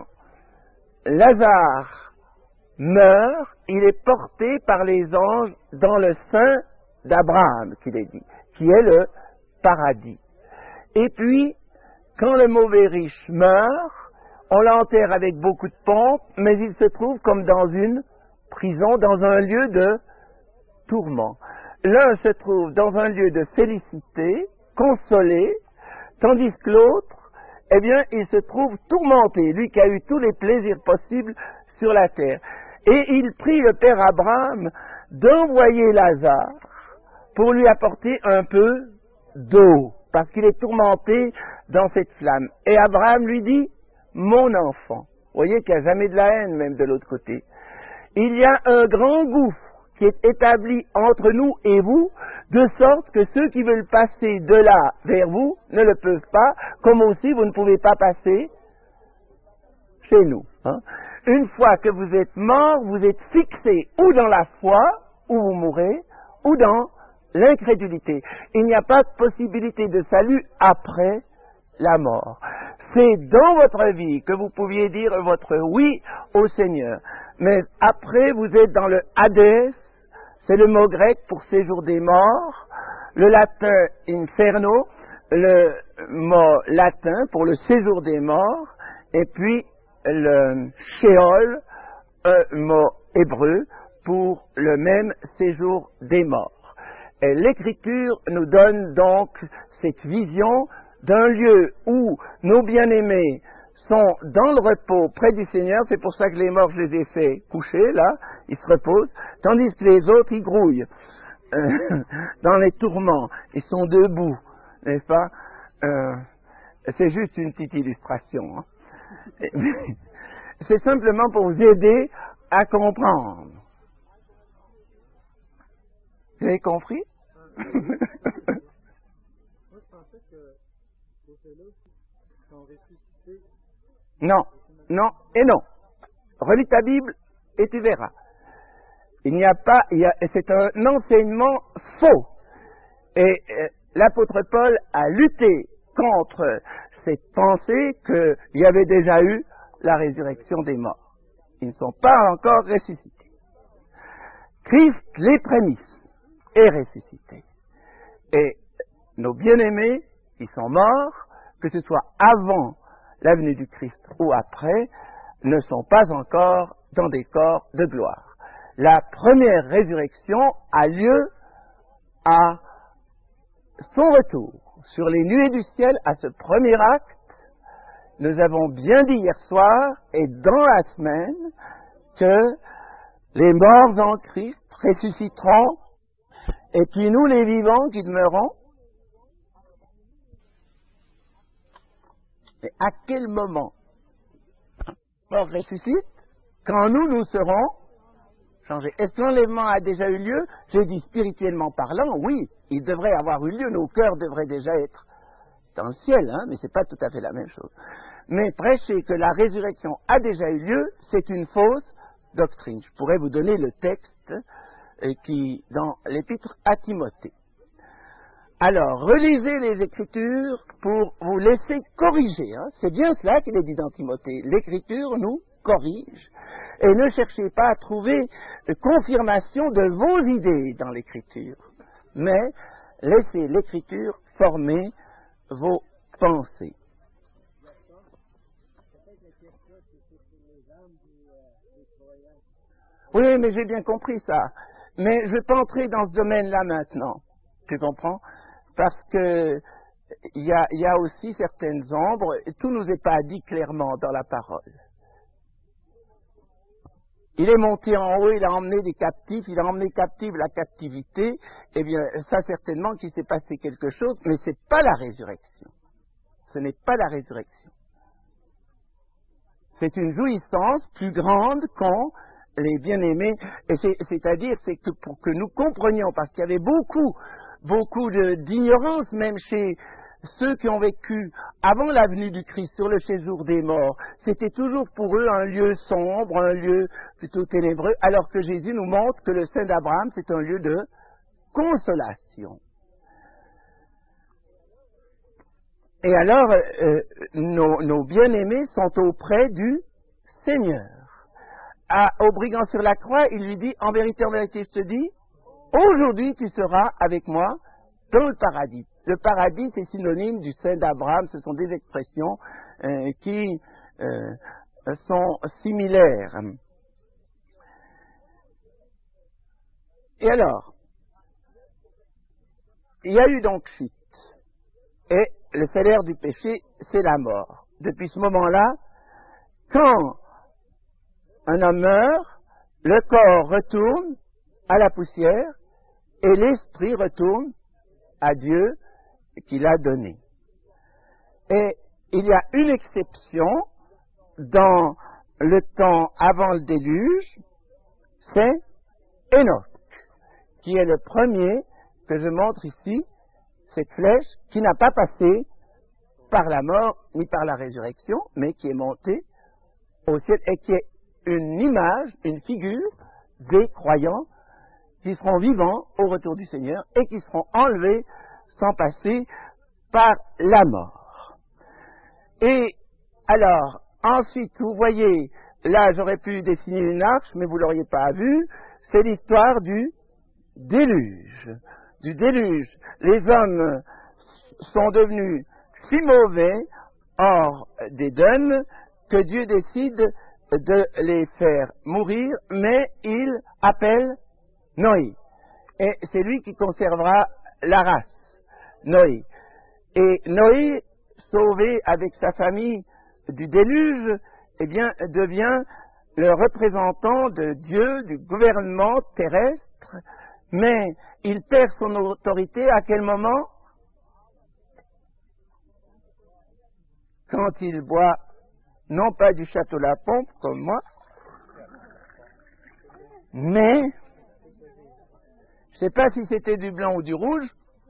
Lazare meurt, il est porté par les anges dans le sein d'Abraham, qu'il est dit, qui est le paradis. Et puis, quand le mauvais riche meurt, on l'enterre avec beaucoup de pompe, mais il se trouve comme dans une prison, dans un lieu de tourment. L'un se trouve dans un lieu de félicité, consolé, tandis que l'autre, eh bien, il se trouve tourmenté, lui qui a eu tous les plaisirs possibles sur la terre. Et il prie le père Abraham d'envoyer Lazare pour lui apporter un peu d'eau, parce qu'il est tourmenté dans cette flamme. Et Abraham lui dit, mon enfant, vous voyez qu'il n'y a jamais de la haine même de l'autre côté, il y a un grand gouffre qui est établi entre nous et vous, de sorte que ceux qui veulent passer de là vers vous ne le peuvent pas, comme aussi vous ne pouvez pas passer chez nous. Hein. Une fois que vous êtes mort, vous êtes fixé ou dans la foi, où vous mourrez, ou dans l'incrédulité. Il n'y a pas de possibilité de salut après la mort. C'est dans votre vie que vous pouviez dire votre oui au Seigneur. Mais après, vous êtes dans le Hadès, c'est le mot grec pour séjour des morts, le latin inferno, le mot latin pour le séjour des morts, et puis le Sheol, un mot hébreu pour le même séjour des morts. Et l'Écriture nous donne donc cette vision d'un lieu où nos bien-aimés sont dans le repos près du Seigneur. C'est pour ça que les morts, je les ai fait coucher, là, ils se reposent, tandis que les autres, ils grouillent euh, dans les tourments, ils sont debout, n'est-ce pas? euh, C'est juste une petite illustration. Hein. C'est simplement pour vous aider à comprendre. Vous avez compris? Non, non et non. Relis ta Bible et tu verras. Il n'y a pas, il y a, c'est un enseignement faux. Et euh, l'apôtre Paul a lutté contre cette pensée qu'il y avait déjà eu la résurrection des morts. Ils ne sont pas encore ressuscités. Christ, les prémices, est ressuscité. Et nos bien-aimés, ils sont morts, que ce soit avant la venue du Christ ou après, ne sont pas encore dans des corps de gloire. La première résurrection a lieu à son retour sur les nuées du ciel, à ce premier acte. Nous avons bien dit hier soir et dans la semaine que les morts en Christ ressusciteront et puis nous les vivants qui demeurons. Mais à quel moment mort ressuscite? Quand nous, nous serons changer. Est-ce que l'enlèvement a déjà eu lieu? J'ai dit spirituellement parlant, oui, il devrait avoir eu lieu, nos cœurs devraient déjà être dans le ciel, hein, mais c'est pas tout à fait la même chose. Mais prêcher que la résurrection a déjà eu lieu, c'est une fausse doctrine. Je pourrais vous donner le texte euh, qui, dans l'épître à Timothée. Alors, relisez les Écritures pour vous laisser corriger. Hein. C'est bien cela qu'il est dit dans Timothée. L'Écriture nous corrige. Et ne cherchez pas à trouver confirmation de vos idées dans l'Écriture, mais laissez l'Écriture former vos pensées. Oui, mais j'ai bien compris ça. Mais je ne vais pas entrer dans ce domaine-là maintenant. Tu comprends? Parce que il y a, y a aussi certaines ombres, et tout nous est pas dit clairement dans la parole. Il est monté en haut, il a emmené des captifs, il a emmené captive la captivité. Eh bien, ça certainement qu'il s'est passé quelque chose, mais c'est pas la résurrection. Ce n'est pas la résurrection. C'est une jouissance plus grande qu'ont les bien-aimés. Et c'est, c'est-à-dire, c'est que pour que nous comprenions, parce qu'il y avait beaucoup, beaucoup de, d'ignorance, même chez ceux qui ont vécu avant la venue du Christ sur le séjour des morts, c'était toujours pour eux un lieu sombre, un lieu plutôt ténébreux, alors que Jésus nous montre que le sein d'Abraham, c'est un lieu de consolation. Et alors, euh, nos, nos bien-aimés sont auprès du Seigneur. À, au brigand sur la croix, il lui dit, en vérité, en vérité, je te dis, aujourd'hui tu seras avec moi dans le paradis. Le paradis, c'est synonyme du sein d'Abraham, ce sont des expressions euh, qui euh, sont similaires. Et alors, il y a eu donc chute. Et le salaire du péché, c'est la mort. Depuis ce moment-là, quand un homme meurt, le corps retourne à la poussière et l'esprit retourne à Dieu qui l'a donné. Et il y a une exception dans le temps avant le déluge, c'est Enoch, qui est le premier que je montre ici, cette flèche qui n'a pas passé par la mort ni par la résurrection, mais qui est montée au ciel et qui est une image, une figure des croyants qui seront vivants au retour du Seigneur et qui seront enlevés sans passer par la mort. Et alors, ensuite, vous voyez, là j'aurais pu dessiner une arche, mais vous ne l'auriez pas vu, c'est l'histoire du déluge. Du déluge. Les hommes sont devenus si mauvais hors d'Éden que Dieu décide de les faire mourir, mais il appelle Noé. Et c'est lui qui conservera la race. Noé. Et Noé, sauvé avec sa famille du déluge, eh bien, devient le représentant de Dieu, du gouvernement terrestre, mais il perd son autorité à quel moment? Quand il boit, non pas du château La Pompe, comme moi, mais, je ne sais pas si c'était du blanc ou du rouge,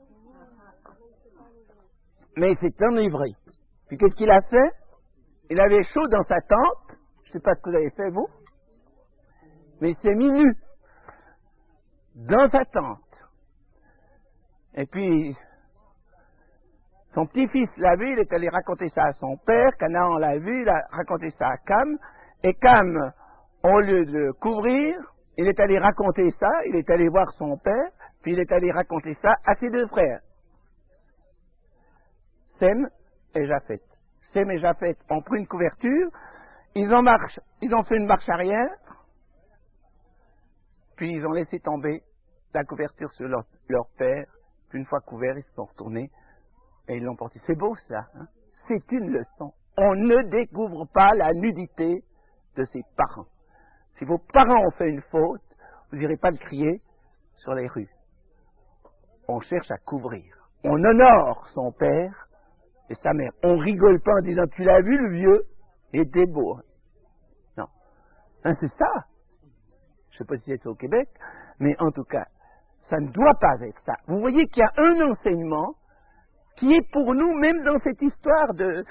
mais il s'est enivré. Puis qu'est-ce qu'il a fait? Il avait chaud dans sa tente, je ne sais pas ce que vous avez fait vous, mais il s'est mis nu dans sa tente. Et puis, son petit-fils l'a vu, il est allé raconter ça à son père, Canaan l'a vu, il a raconté ça à Cam, et Cam, au lieu de le couvrir, il est allé raconter ça, il est allé voir son père, puis il est allé raconter ça à ses deux frères, Sem et Japheth. Sem et Japheth ont pris une couverture, ils ont, marche, ils ont fait une marche arrière, puis ils ont laissé tomber la couverture sur leur, leur père, puis une fois couverts, ils se sont retournés et ils l'ont porté. C'est beau ça, hein? C'est une leçon. On ne découvre pas la nudité de ses parents. Si vos parents ont fait une faute, vous n'irez pas le crier sur les rues. On cherche à couvrir. On honore son père et sa mère. On rigole pas en disant « Tu l'as vu le vieux? Il était beau. » Non. Hein, c'est ça. Je ne sais pas si c'est au Québec, mais en tout cas, ça ne doit pas être ça. Vous voyez qu'il y a un enseignement qui est pour nous, même dans cette histoire de,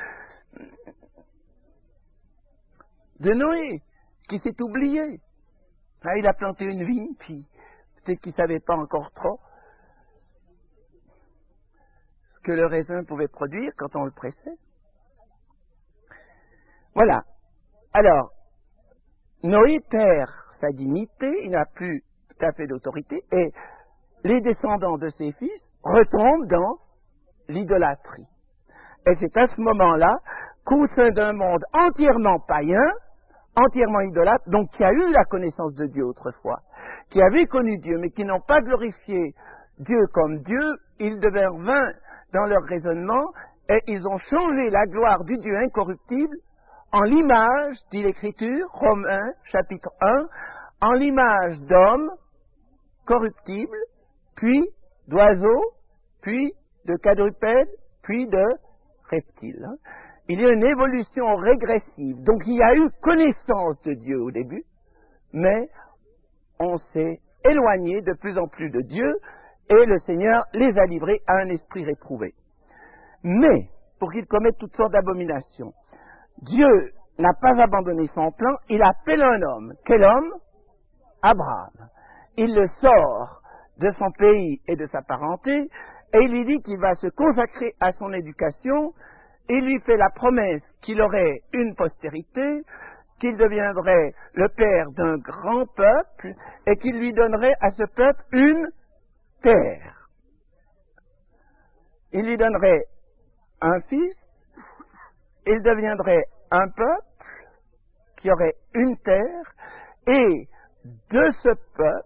de Noé, qui s'est oublié. Ah, il a planté une vigne, puis peut-être qu'il ne savait pas encore trop ce que le raisin pouvait produire quand on le pressait. Voilà. Alors, Noé perd sa dignité, il n'a plus tout à fait d'autorité, et les descendants de ses fils retombent dans l'idolâtrie. Et c'est à ce moment-là qu'au sein d'un monde entièrement païen, entièrement idolâtre, donc qui a eu la connaissance de Dieu autrefois, qui avait connu Dieu, mais qui n'ont pas glorifié Dieu comme Dieu, ils devinrent vains dans leur raisonnement, et ils ont changé la gloire du Dieu incorruptible en l'image, dit l'Écriture, Romains, chapitre un, en l'image d'hommes corruptibles, puis d'oiseaux, puis de quadrupèdes, puis de reptiles. Il y a une évolution régressive. Donc il y a eu connaissance de Dieu au début, mais on s'est éloigné de plus en plus de Dieu, et le Seigneur les a livrés à un esprit réprouvé. Mais, pour qu'ils commettent toutes sortes d'abominations, Dieu n'a pas abandonné son plan, il appelle un homme. Quel homme? Abraham. Il le sort de son pays et de sa parenté, et il lui dit qu'il va se consacrer à son éducation. Il lui fait la promesse qu'il aurait une postérité, qu'il deviendrait le père d'un grand peuple, et qu'il lui donnerait à ce peuple une terre. Il lui donnerait un fils, il deviendrait un peuple qui aurait une terre, et de ce peuple,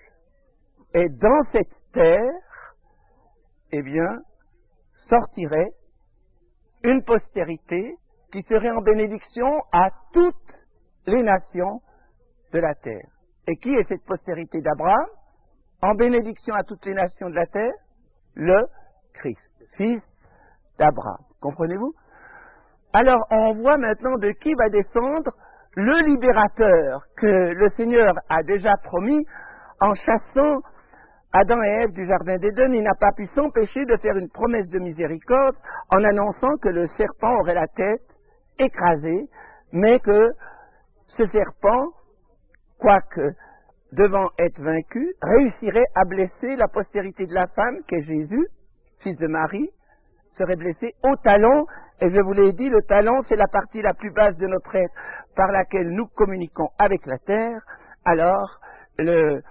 et dans cette terre, eh bien, sortirait une postérité qui serait en bénédiction à toutes les nations de la terre. Et qui est cette postérité d'Abraham? En bénédiction à toutes les nations de la terre? Le Christ, fils d'Abraham. Comprenez-vous? Alors, on voit maintenant de qui va descendre le libérateur que le Seigneur a déjà promis en chassant Adam et Ève du jardin d'Éden. Il n'a pas pu s'empêcher de faire une promesse de miséricorde en annonçant que le serpent aurait la tête écrasée, mais que ce serpent, quoique devant être vaincu, réussirait à blesser la postérité de la femme, qu'est Jésus, fils de Marie, serait blessé au talon, et je vous l'ai dit, le talon, c'est la partie la plus basse de notre être par laquelle nous communiquons avec la terre. Alors, le,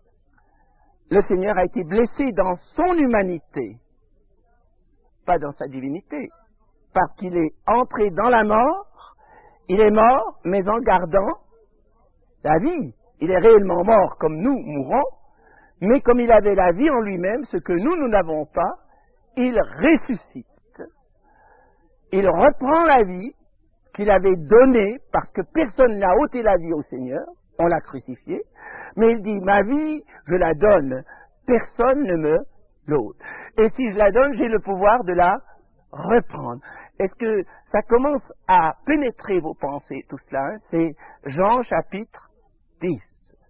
le Seigneur a été blessé dans son humanité, pas dans sa divinité, parce qu'il est entré dans la mort, il est mort, mais en gardant la vie. Il est réellement mort comme nous mourons, mais comme il avait la vie en lui-même, ce que nous, nous n'avons pas, il ressuscite. Il reprend la vie qu'il avait donnée, parce que personne n'a ôté la vie au Seigneur, on l'a crucifié, mais il dit, ma vie, je la donne, personne ne me l'ôte. Et si je la donne, j'ai le pouvoir de la reprendre. Est-ce que ça commence à pénétrer vos pensées, tout cela, hein? C'est Jean chapitre dix.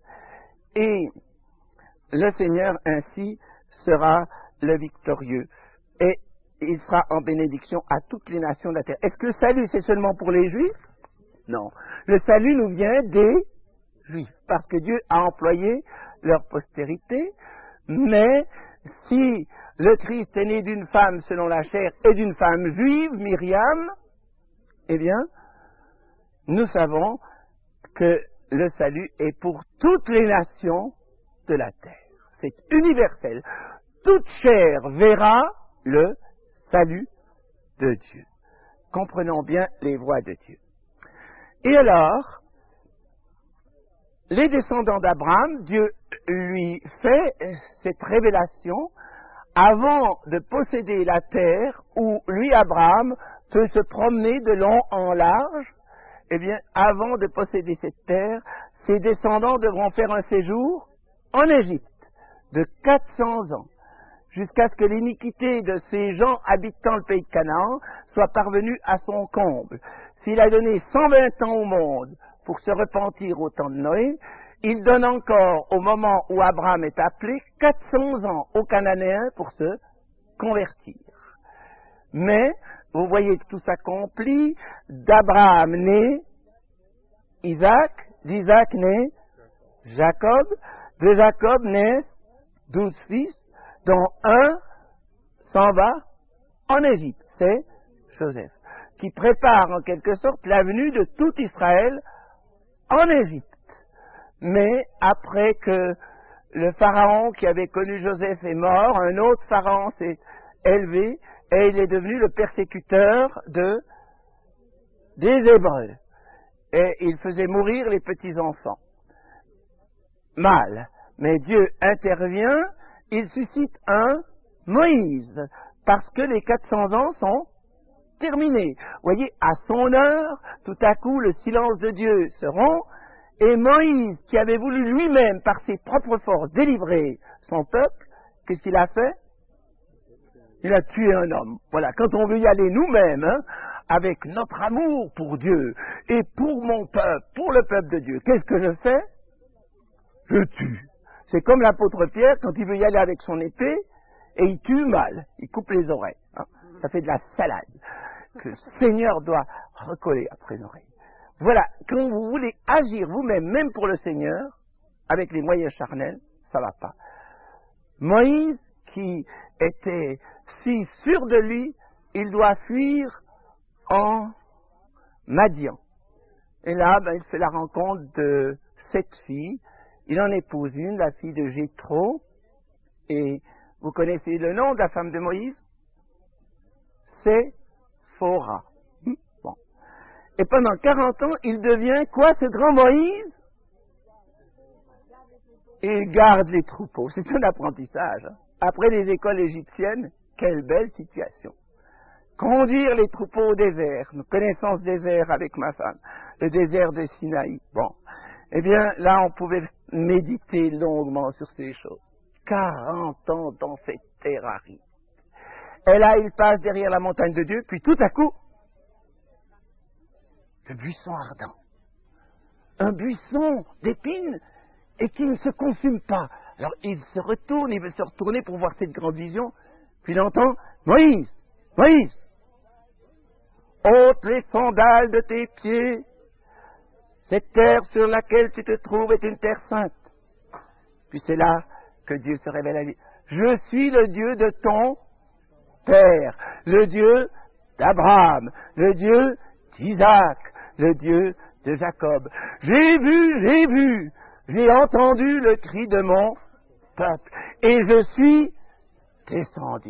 Et le Seigneur ainsi sera le victorieux. Et il sera en bénédiction à toutes les nations de la terre. Est-ce que le salut, c'est seulement pour les Juifs? Non. Le salut nous vient des Juifs, parce que Dieu a employé leur postérité, mais si le Christ est né d'une femme selon la chair et d'une femme juive, Myriam, eh bien, nous savons que le salut est pour toutes les nations de la terre. C'est universel. Toute chair verra le salut de Dieu. Comprenons bien les voies de Dieu. Et alors, les descendants d'Abraham, Dieu lui fait cette révélation avant de posséder la terre où lui, Abraham, peut se promener de long en large. Eh bien, avant de posséder cette terre, ses descendants devront faire un séjour en Égypte de quatre cents ans, jusqu'à ce que l'iniquité de ces gens habitant le pays de Canaan soit parvenue à son comble. S'il a donné cent vingt ans au monde pour se repentir au temps de Noé, il donne encore, au moment où Abraham est appelé, quatre cents ans aux Cananéens pour se convertir. Mais, vous voyez que tout s'accomplit, d'Abraham naît Isaac, d'Isaac naît Jacob, de Jacob naît douze fils, dont un s'en va en Égypte, c'est Joseph, qui prépare en quelque sorte la venue de tout Israël en Égypte. Mais après que le pharaon qui avait connu Joseph est mort, un autre pharaon s'est élevé et il est devenu le persécuteur de, des Hébreux. Et il faisait mourir les petits-enfants. Mal. Mais Dieu intervient, il suscite un Moïse, parce que les quatre cents ans sont terminés. Vous voyez, à son heure, tout à coup, le silence de Dieu se rompt, et Moïse, qui avait voulu lui-même, par ses propres forces, délivrer son peuple, qu'est-ce qu'il a fait? Il a tué un homme. Voilà, quand on veut y aller nous-mêmes, hein, avec notre amour pour Dieu, et pour mon peuple, pour le peuple de Dieu, qu'est-ce que je fais? Je tue. C'est comme l'apôtre Pierre, quand il veut y aller avec son épée, et il tue mal, il coupe les oreilles. Hein. Ça fait de la salade, que le Seigneur doit recoller après les oreilles. Voilà, quand vous voulez agir vous-même, même pour le Seigneur, avec les moyens charnels, ça va pas. Moïse, qui était si sûr de lui, il doit fuir en Madian. Et là, ben, il fait la rencontre de cette fille. Il en épouse une, la fille de Jéthro. Et vous connaissez le nom de la femme de Moïse? C'est Séphora. Bon. Et pendant quarante ans, il devient quoi, ce grand Moïse? Il garde les troupeaux. C'est un apprentissage. Hein. Après les écoles égyptiennes, quelle belle situation. Conduire les troupeaux au désert. Nous connaissons ce désert avec ma femme. Le désert de Sinaï. Bon. Eh bien, là, on pouvait méditer longuement sur ces choses. quarante ans dans cette terre aride. Et là, il passe derrière la montagne de Dieu, puis tout à coup, le buisson ardent. Un buisson d'épines et qui ne se consume pas. Alors, il se retourne, il veut se retourner pour voir cette grande vision, puis il entend « Moïse, Moïse, ôte les sandales de tes pieds. Cette terre sur laquelle tu te trouves est une terre sainte. » Puis c'est là que Dieu se révèle à lui. « Je suis le Dieu de ton Père, le Dieu d'Abraham, le Dieu d'Isaac, le Dieu de Jacob. J'ai vu, j'ai vu, j'ai entendu le cri de mon peuple, et je suis descendu. »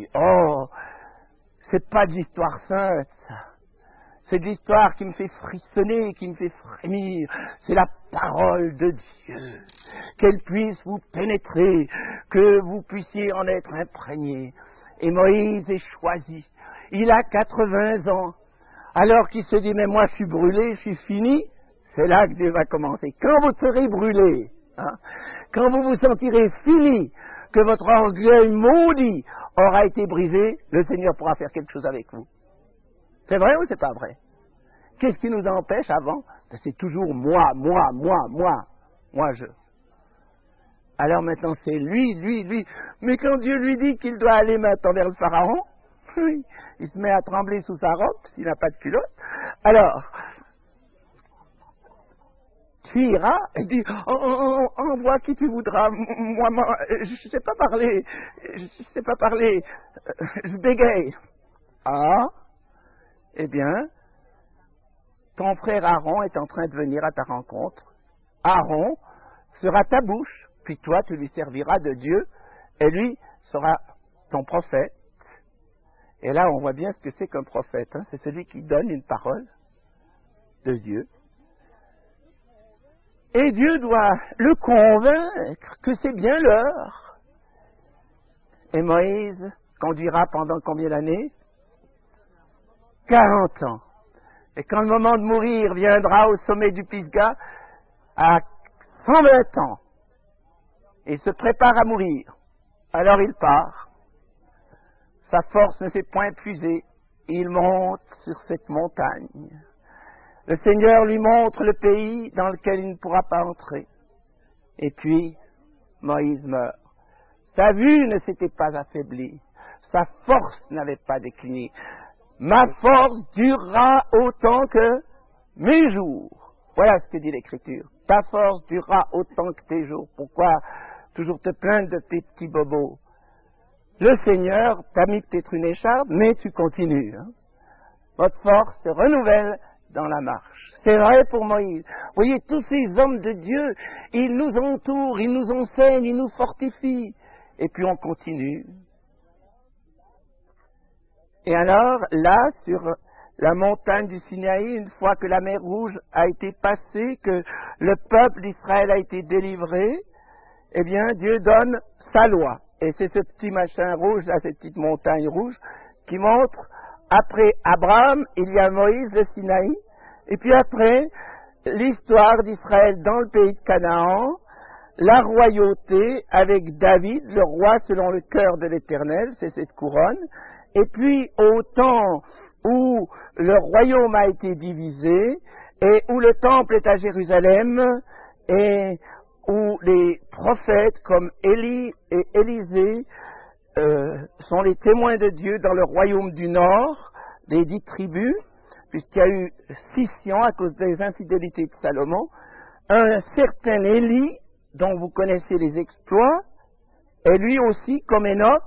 Oh, c'est pas de l'histoire sainte, ça. C'est de l'histoire qui me fait frissonner, qui me fait frémir. C'est la parole de Dieu. Qu'elle puisse vous pénétrer, que vous puissiez en être imprégné. Et Moïse est choisi. Il a quatre-vingts ans. Alors qu'il se dit, mais moi je suis brûlé, je suis fini, c'est là que Dieu va commencer. Quand vous serez brûlé, hein, quand vous vous sentirez fini, que votre orgueil maudit aura été brisé, le Seigneur pourra faire quelque chose avec vous. C'est vrai ou c'est pas vrai? Qu'est-ce qui nous empêche avant? C'est toujours moi, moi, moi, moi, moi je. Alors maintenant c'est lui, lui, lui. Mais quand Dieu lui dit qu'il doit aller maintenant vers le Pharaon, oui, il se met à trembler sous sa robe s'il n'a pas de culotte. Alors, tu iras et dis, oh, oh, oh, envoie qui tu voudras. Moi, moi je ne sais pas parler, je ne sais pas parler, je bégaye. Ah, eh bien, ton frère Aaron est en train de venir à ta rencontre. Aaron sera ta bouche, puis toi tu lui serviras de Dieu, et lui sera ton prophète. Et là on voit bien ce que c'est qu'un prophète, hein. C'est celui qui donne une parole de Dieu. Et Dieu doit le convaincre que c'est bien l'heure. Et Moïse conduira pendant combien d'années? quarante ans. Et quand le moment de mourir viendra au sommet du Pisgah, à cent vingt ans, il se prépare à mourir. Alors il part. Sa force ne s'est point épuisée. Il monte sur cette montagne. Le Seigneur lui montre le pays dans lequel il ne pourra pas entrer. Et puis, Moïse meurt. Sa vue ne s'était pas affaiblie. Sa force n'avait pas décliné. Ma force durera autant que mes jours. Voilà ce que dit l'Écriture. Ta force durera autant que tes jours. Pourquoi toujours te plaindre de tes petits bobos? Le Seigneur t'a mis peut-être une écharpe, mais tu continues. Hein? Votre force se renouvelle dans la marche. C'est vrai pour Moïse. Vous voyez, tous ces hommes de Dieu, ils nous entourent, ils nous enseignent, ils nous fortifient. Et puis on continue. Et alors, là, sur la montagne du Sinaï, une fois que la mer Rouge a été passée, que le peuple d'Israël a été délivré, eh bien, Dieu donne sa loi. Et c'est ce petit machin rouge, là, cette petite montagne rouge, qui montre, après Abraham, il y a Moïse, le Sinaï, et puis après, l'histoire d'Israël dans le pays de Canaan, la royauté avec David, le roi selon le cœur de l'Éternel, c'est cette couronne, et puis au temps où le royaume a été divisé, et où le temple est à Jérusalem, et où les prophètes comme Élie et Élisée euh, sont les témoins de Dieu dans le royaume du Nord, des dix tribus, puisqu'il y a eu scission à cause des infidélités de Salomon, un certain Élie, dont vous connaissez les exploits, est lui aussi, comme Enoch,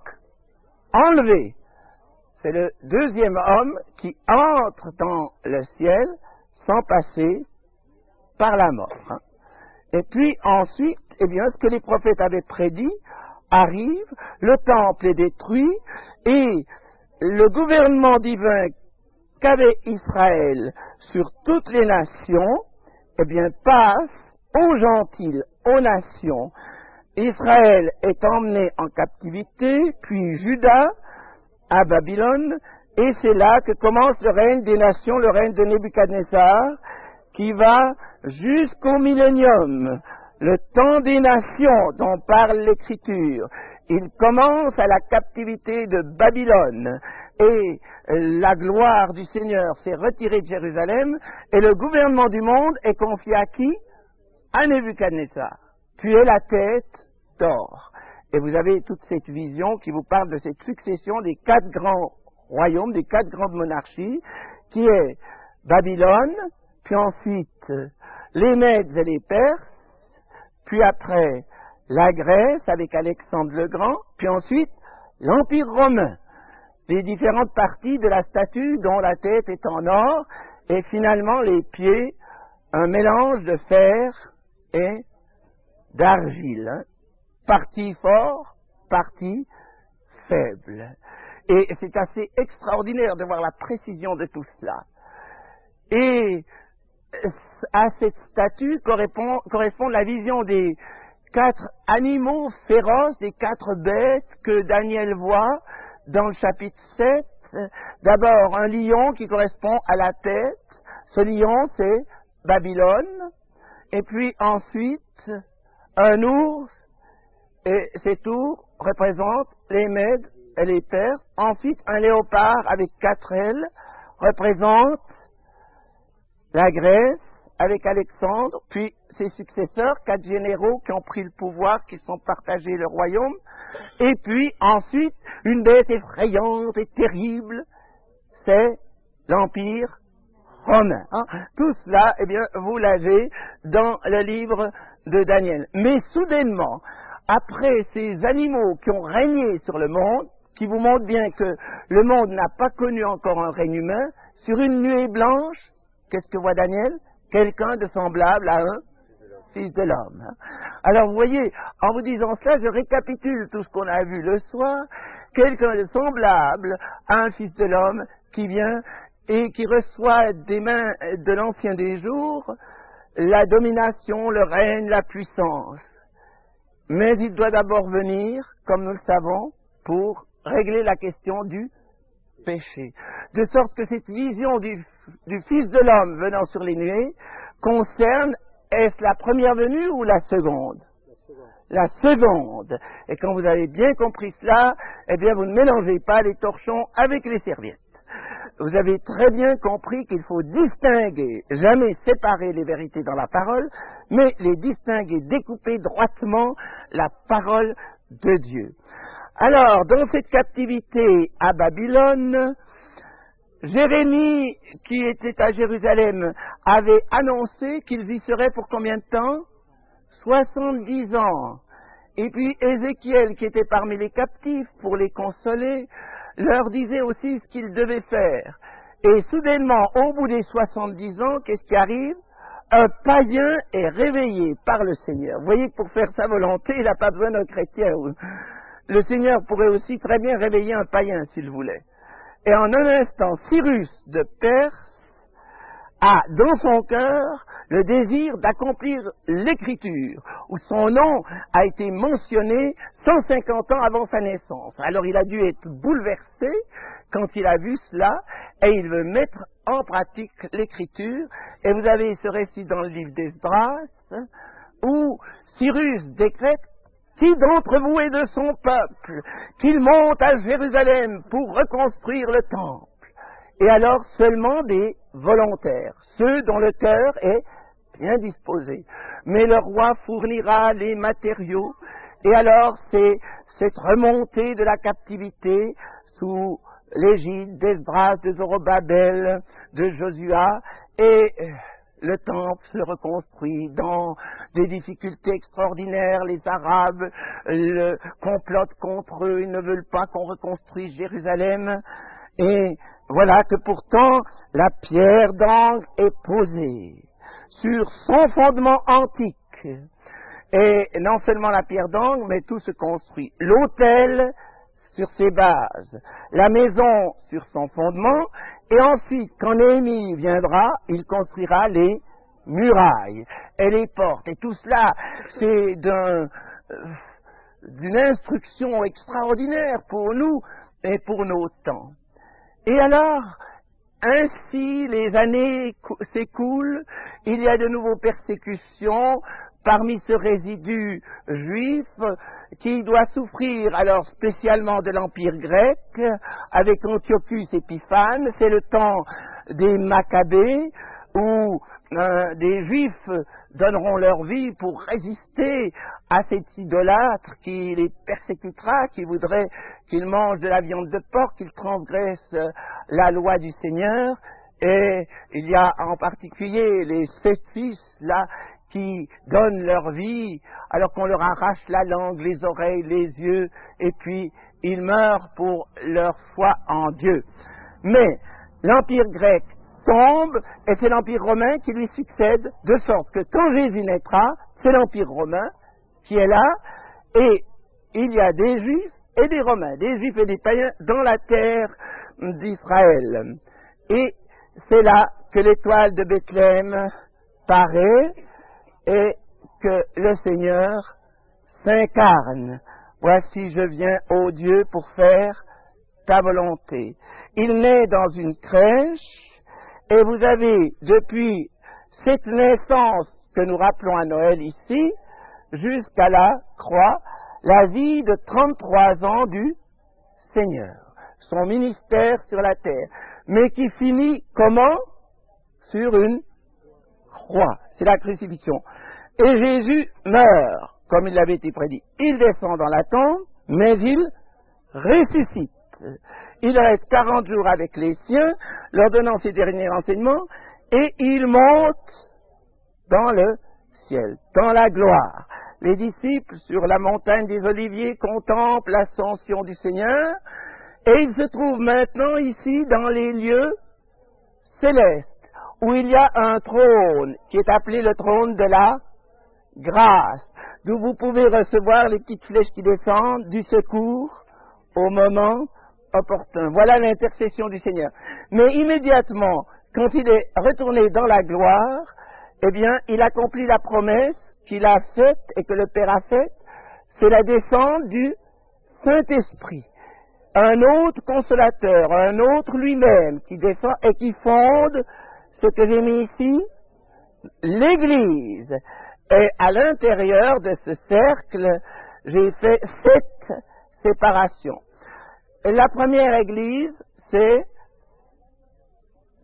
enlevé. C'est le deuxième homme qui entre dans le ciel sans passer par la mort. Hein. Et puis ensuite, eh bien, ce que les prophètes avaient prédit arrive, le temple est détruit et le gouvernement divin qu'avait Israël sur toutes les nations, eh bien, passe aux gentils, aux nations. Israël est emmené en captivité, puis Juda à Babylone, et c'est là que commence le règne des nations, le règne de Nebuchadnezzar, qui va jusqu'au millénium, le temps des nations dont parle l'Écriture. Il commence à la captivité de Babylone, et la gloire du Seigneur s'est retirée de Jérusalem, et le gouvernement du monde est confié à qui? À Nebuchadnezzar. Tu es la tête d'or. Et vous avez toute cette vision qui vous parle de cette succession des quatre grands royaumes, des quatre grandes monarchies, qui est Babylone, puis ensuite les Mèdes et les Perses, puis après la Grèce avec Alexandre le Grand, puis ensuite l'Empire romain, les différentes parties de la statue dont la tête est en or, et finalement les pieds, un mélange de fer et d'argile. Hein. Partie fort, partie faible. Et c'est assez extraordinaire de voir la précision de tout cela. Et à cette statue correspond, correspond la vision des quatre animaux féroces, des quatre bêtes que Daniel voit dans le chapitre sept. D'abord, un lion qui correspond à la tête. Ce lion, c'est Babylone. Et puis ensuite, un ours. Et cet ours représente les Mèdes et les Perses. Ensuite, un léopard avec quatre ailes représente la Grèce avec Alexandre, puis ses successeurs, quatre généraux qui ont pris le pouvoir, qui sont partagés le royaume. Et puis, ensuite, une bête effrayante et terrible, c'est l'Empire romain. Hein. Tout cela, eh bien, vous l'avez dans le livre de Daniel. Mais soudainement, après ces animaux qui ont régné sur le monde, qui vous montrent bien que le monde n'a pas connu encore un règne humain, sur une nuée blanche, qu'est-ce que voit Daniel? Quelqu'un de semblable à un fils de l'homme. Hein. Alors vous voyez, en vous disant cela, je récapitule tout ce qu'on a vu le soir, quelqu'un de semblable à un fils de l'homme qui vient et qui reçoit des mains de l'ancien des jours la domination, le règne, la puissance. Mais il doit d'abord venir, comme nous le savons, pour régler la question du péché. De sorte que cette vision du, du Fils de l'homme venant sur les nuées concerne, est-ce la première venue ou la seconde? La seconde. Et quand vous avez bien compris cela, eh bien vous ne mélangez pas les torchons avec les serviettes. vous avez très bien compris qu'il faut distinguer, jamais séparer les vérités dans la parole, mais les distinguer, découper droitement la parole de Dieu. Alors, dans cette captivité à Babylone, Jérémie, qui était à Jérusalem, avait annoncé qu'ils y seraient pour combien de temps? soixante-dix ans. Et puis Ézéchiel, qui était parmi les captifs, pour les consoler, leur disait aussi ce qu'ils devaient faire. Et soudainement, au bout des soixante-dix ans, qu'est-ce qui arrive? Un païen est réveillé par le Seigneur. Vous voyez que pour faire sa volonté, il n'a pas besoin d'un chrétien. Le Seigneur pourrait aussi très bien réveiller un païen s'il voulait. Et en un instant, Cyrus de Perse a dans son cœur le désir d'accomplir l'écriture, où son nom a été mentionné cent cinquante ans avant sa naissance. Alors il a dû être bouleversé quand il a vu cela, et il veut mettre en pratique l'écriture. Et vous avez ce récit dans le livre d'Esdras, hein, où Cyrus décrète: qui d'entre vous est de son peuple, qu'il monte à Jérusalem pour reconstruire le temple. Et alors seulement des volontaires, ceux dont le cœur est bien disposé. Mais le roi fournira les matériaux, et alors c'est cette remontée de la captivité sous l'égide d'Esdras, de Zorobabel, de Josua, et le temple se reconstruit dans des difficultés extraordinaires. Les Arabes le complotent contre eux, ils ne veulent pas qu'on reconstruise Jérusalem. Et voilà que pourtant la pierre d'angle est posée sur son fondement antique. Et non seulement la pierre d'angle, mais tout se construit. L'autel sur ses bases, la maison sur son fondement, et ensuite, quand Néhémie viendra, il construira les murailles et les portes. Et tout cela, c'est d'un, d'une instruction extraordinaire pour nous et pour nos temps. Et alors, ainsi les années s'écoulent, il y a de nouveaux persécutions parmi ce résidu juif qui doit souffrir alors spécialement de l'Empire grec avec Antiochus Épiphane. C'est le temps des Maccabées où euh, des Juifs donneront leur vie pour résister à cet idolâtre qui les persécutera, qui voudrait qu'ils mangent de la viande de porc, qu'ils transgressent la loi du Seigneur. Et il y a en particulier les sept fils là qui donnent leur vie alors qu'on leur arrache la langue, les oreilles, les yeux, et puis ils meurent pour leur foi en Dieu. Mais l'Empire grec tombe, et c'est l'Empire romain qui lui succède, de sorte que quand Jésus naîtra, c'est l'Empire romain qui est là, et il y a des Juifs et des Romains, des Juifs et des païens dans la terre d'Israël. Et c'est là que l'étoile de Bethléem paraît, et que le Seigneur s'incarne. Voici, je viens, ô Dieu, pour faire ta volonté. Il naît dans une crèche, et vous avez, depuis cette naissance que nous rappelons à Noël ici, jusqu'à la croix, la vie de trente-trois ans du Seigneur, son ministère sur la terre, mais qui finit comment? Sur une croix. C'est la crucifixion. Et Jésus meurt, comme il avait été prédit. Il descend dans la tombe, mais il ressuscite. Il reste quarante jours avec les siens, leur donnant ses derniers renseignements, et il monte dans le ciel, dans la gloire. Les disciples, sur la montagne des Oliviers, contemplent l'ascension du Seigneur, et ils se trouvent maintenant ici dans les lieux célestes, où il y a un trône qui est appelé le trône de la grâce, d'où vous pouvez recevoir les petites flèches qui descendent du secours au moment opportun. Voilà l'intercession du Seigneur. Mais immédiatement, quand il est retourné dans la gloire, eh bien, il accomplit la promesse qu'il a faite et que le Père a faite, c'est la descente du Saint-Esprit. Un autre consolateur, un autre lui-même qui descend et qui fonde ce que j'ai mis ici, l'Église. Et à l'intérieur de ce cercle, j'ai fait sept séparations. Et la première Église, c'est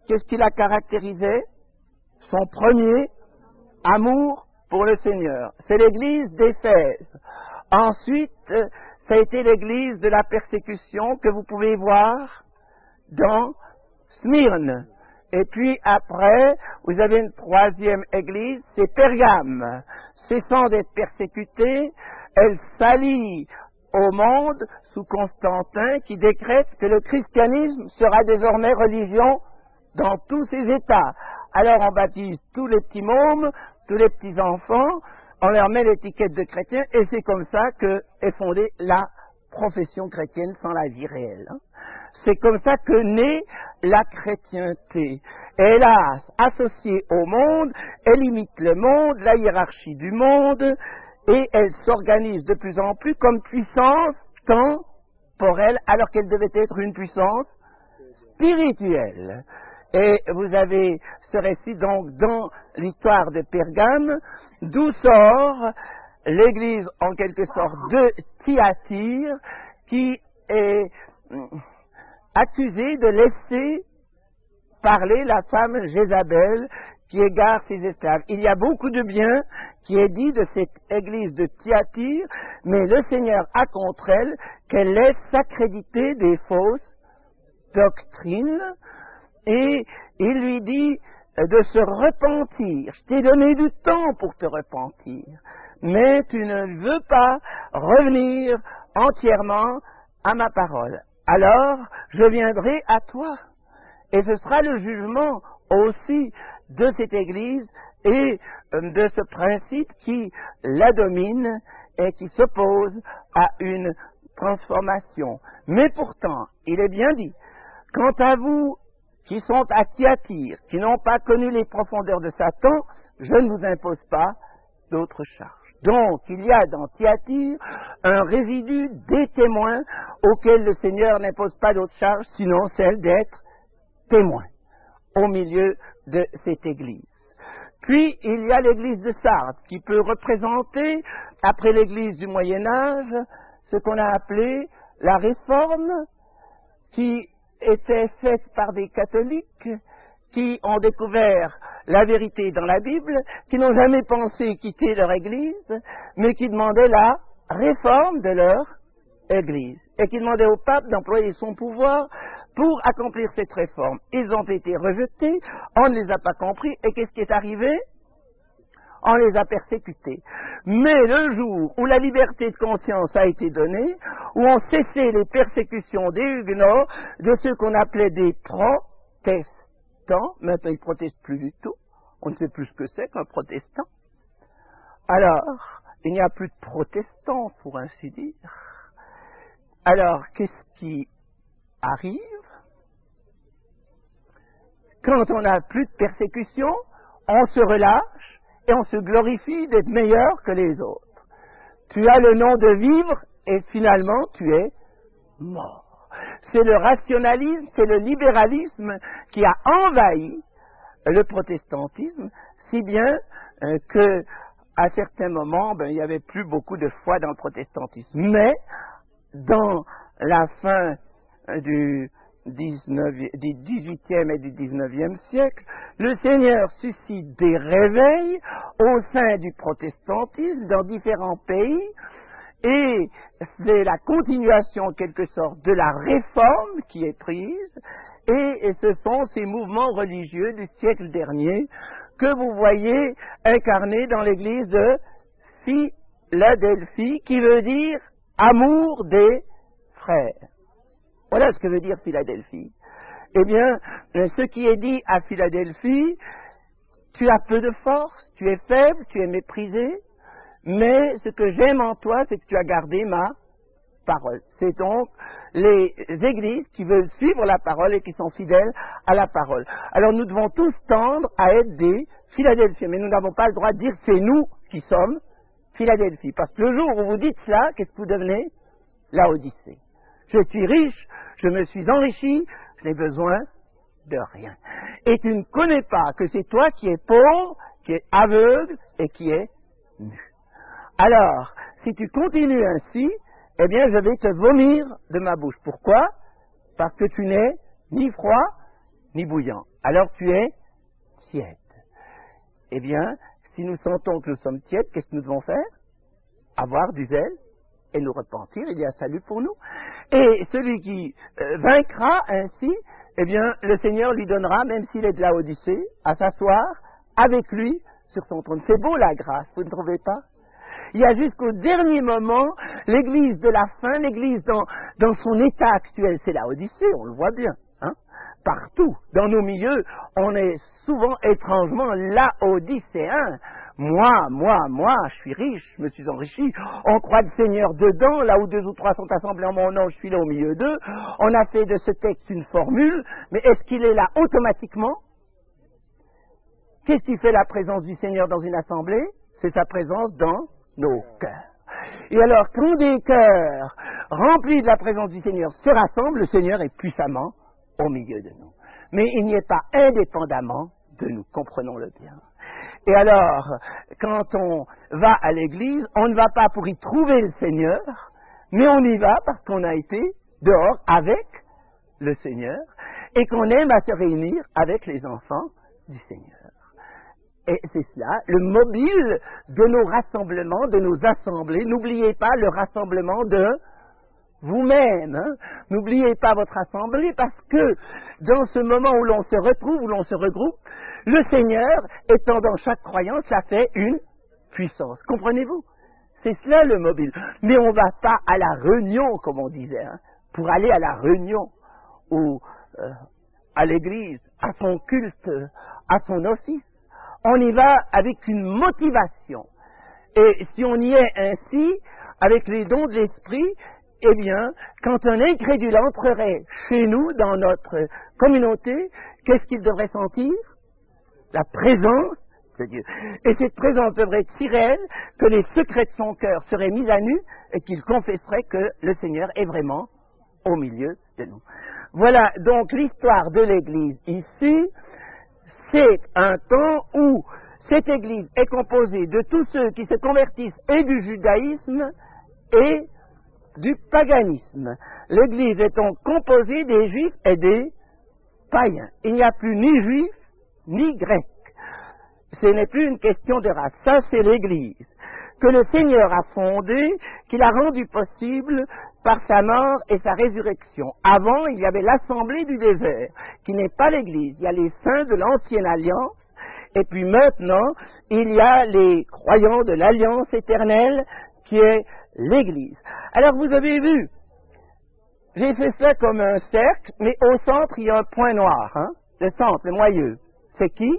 qu'est-ce qui la caractérisait? Son premier amour pour le Seigneur. C'est l'église d'Éphèse. Ensuite, ça a été l'église de la persécution que vous pouvez voir dans Smyrne. Et puis après, vous avez une troisième église, c'est Pergame. Cessant d'être persécutée, elle s'allie au monde sous Constantin qui décrète que le christianisme sera désormais religion dans tous ses états. Alors on baptise tous les petits mômes, tous les petits enfants, on leur met l'étiquette de chrétien et c'est comme ça que est fondée la profession chrétienne sans la vie réelle. C'est comme ça que naît la chrétienté. Hélas, associée au monde, elle imite le monde, la hiérarchie du monde, et elle s'organise de plus en plus comme puissance temporelle, alors qu'elle devait être une puissance spirituelle. Et vous avez ce récit donc dans l'histoire de Pergame, d'où sort l'église en quelque sorte de Thyatire, qui est accusée de laisser parler la femme Jézabel qui égare ses esclaves. Il y a beaucoup de bien qui est dit de cette église de Thyatire, mais le Seigneur a contre elle qu'elle laisse s'accréditer des fausses doctrines, et il lui dit de se repentir. Je t'ai donné du temps pour te repentir, mais tu ne veux pas revenir entièrement à ma parole. Alors, je viendrai à toi. Et ce sera le jugement aussi de cette Église et de ce principe qui la domine et qui s'oppose à une transformation. Mais pourtant, il est bien dit, quant à vous qui sont à Thyatire, qui n'ont pas connu les profondeurs de Satan, je ne vous impose pas d'autre charge. Donc, il y a dans Thyatire un résidu des témoins auxquels le Seigneur n'impose pas d'autre charge, sinon celle d'être témoin au milieu de cette église. Puis, il y a l'église de Sardes, qui peut représenter, après l'église du Moyen-Âge, ce qu'on a appelé la réforme, qui était faite par des catholiques, qui ont découvert la vérité dans la Bible, qui n'ont jamais pensé quitter leur église, mais qui demandaient la réforme de leur église, et qui demandaient au pape d'employer son pouvoir pour accomplir cette réforme. Ils ont été rejetés, on ne les a pas compris, et qu'est-ce qui est arrivé? On les a persécutés. Mais le jour où la liberté de conscience a été donnée, où ont cessé les persécutions des Huguenots, de ceux qu'on appelait des protestants, maintenant ils ne protestent plus du tout, on ne sait plus ce que c'est qu'un protestant. Alors, il n'y a plus de protestants, pour ainsi dire. Alors, qu'est-ce qui arrive? Quand on n'a plus de persécution, on se relâche et on se glorifie d'être meilleur que les autres. Tu as le nom de vivre et finalement tu es mort. C'est le rationalisme, c'est le libéralisme qui a envahi le protestantisme, si bien euh, que à certains moments, ben, il n'y avait plus beaucoup de foi dans le protestantisme. Mais dans la fin du dix-huitième et du dix-neuvième siècle, le Seigneur suscite des réveils au sein du protestantisme dans différents pays, et c'est la continuation en quelque sorte de la réforme qui est prise, et ce sont ces mouvements religieux du siècle dernier que vous voyez incarnés dans l'église de Philadelphie, qui veut dire amour des frères. Voilà ce que veut dire Philadelphie. Eh bien, ce qui est dit à Philadelphie, tu as peu de force, tu es faible, tu es méprisé, mais ce que j'aime en toi, c'est que tu as gardé ma parole. C'est donc les églises qui veulent suivre la parole et qui sont fidèles à la parole. Alors nous devons tous tendre à être des Philadelphiens, mais nous n'avons pas le droit de dire que c'est nous qui sommes Philadelphie. Parce que le jour où vous dites cela, qu'est-ce que vous devenez? Laodicée. Je suis riche, je me suis enrichi, je n'ai besoin de rien. Et tu ne connais pas que c'est toi qui es pauvre, qui es aveugle et qui es nu. Alors, si tu continues ainsi, eh bien, je vais te vomir de ma bouche. Pourquoi? Parce que tu n'es ni froid, ni bouillant. Alors tu es tiède. Eh bien, si nous sentons que nous sommes tièdes, qu'est-ce que nous devons faire? Avoir du zèle et nous repentir, il y a salut pour nous. Et celui qui euh, vaincra ainsi, eh bien, le Seigneur lui donnera, même s'il est de la Odyssée, à s'asseoir avec lui sur son trône. C'est beau la grâce, vous ne trouvez pas? Il y a jusqu'au dernier moment, l'Église de la fin, l'Église dans, dans son état actuel, c'est la Odyssée, on le voit bien. Hein? Partout, dans nos milieux, on est souvent étrangement laodicéen. Moi, moi, moi, je suis riche, je me suis enrichi. On croit le Seigneur dedans, là où deux ou trois sont assemblés en mon nom, je suis là au milieu d'eux. On a fait de ce texte une formule, mais est-ce qu'il est là automatiquement? Qu'est-ce qui fait la présence du Seigneur dans une assemblée? C'est sa présence dans nos cœurs. Et alors, quand des cœurs remplis de la présence du Seigneur se rassemblent, le Seigneur est puissamment au milieu de nous. Mais il n'y est pas indépendamment de nous, comprenons-le bien. Et alors, quand on va à l'église, on ne va pas pour y trouver le Seigneur, mais on y va parce qu'on a été dehors avec le Seigneur et qu'on aime à se réunir avec les enfants du Seigneur. Et c'est cela, le mobile de nos rassemblements, de nos assemblées. N'oubliez pas le rassemblement de vous-même. Hein? N'oubliez pas votre assemblée parce que dans ce moment où l'on se retrouve, où l'on se regroupe, le Seigneur, étant dans chaque croyance, ça fait une puissance. Comprenez-vous? C'est cela le mobile. Mais on ne va pas à la réunion, comme on disait, hein, pour aller à la réunion ou euh, à l'église, à son culte, à son office. On y va avec une motivation. Et si on y est ainsi, avec les dons de l'esprit, eh bien, quand un incrédule entrerait chez nous, dans notre communauté, qu'est-ce qu'il devrait sentir? La présence de Dieu. Et cette présence devrait être si réelle que les secrets de son cœur seraient mis à nu et qu'il confesserait que le Seigneur est vraiment au milieu de nous. Voilà donc l'histoire de l'Église ici. C'est un temps où cette Église est composée de tous ceux qui se convertissent et du judaïsme et du paganisme. L'Église est donc composée des juifs et des païens. Il n'y a plus ni juifs ni grecs. Ce n'est plus une question de race. Ça, c'est l'Église que le Seigneur a fondée, qu'il a rendue possible par sa mort et sa résurrection. Avant, il y avait l'assemblée du désert, qui n'est pas l'Église. Il y a les saints de l'ancienne alliance, et puis maintenant, il y a les croyants de l'alliance éternelle, qui est l'Église. Alors, vous avez vu, j'ai fait ça comme un cercle, mais au centre, il y a un point noir, hein, le centre, le moyeu. C'est qui?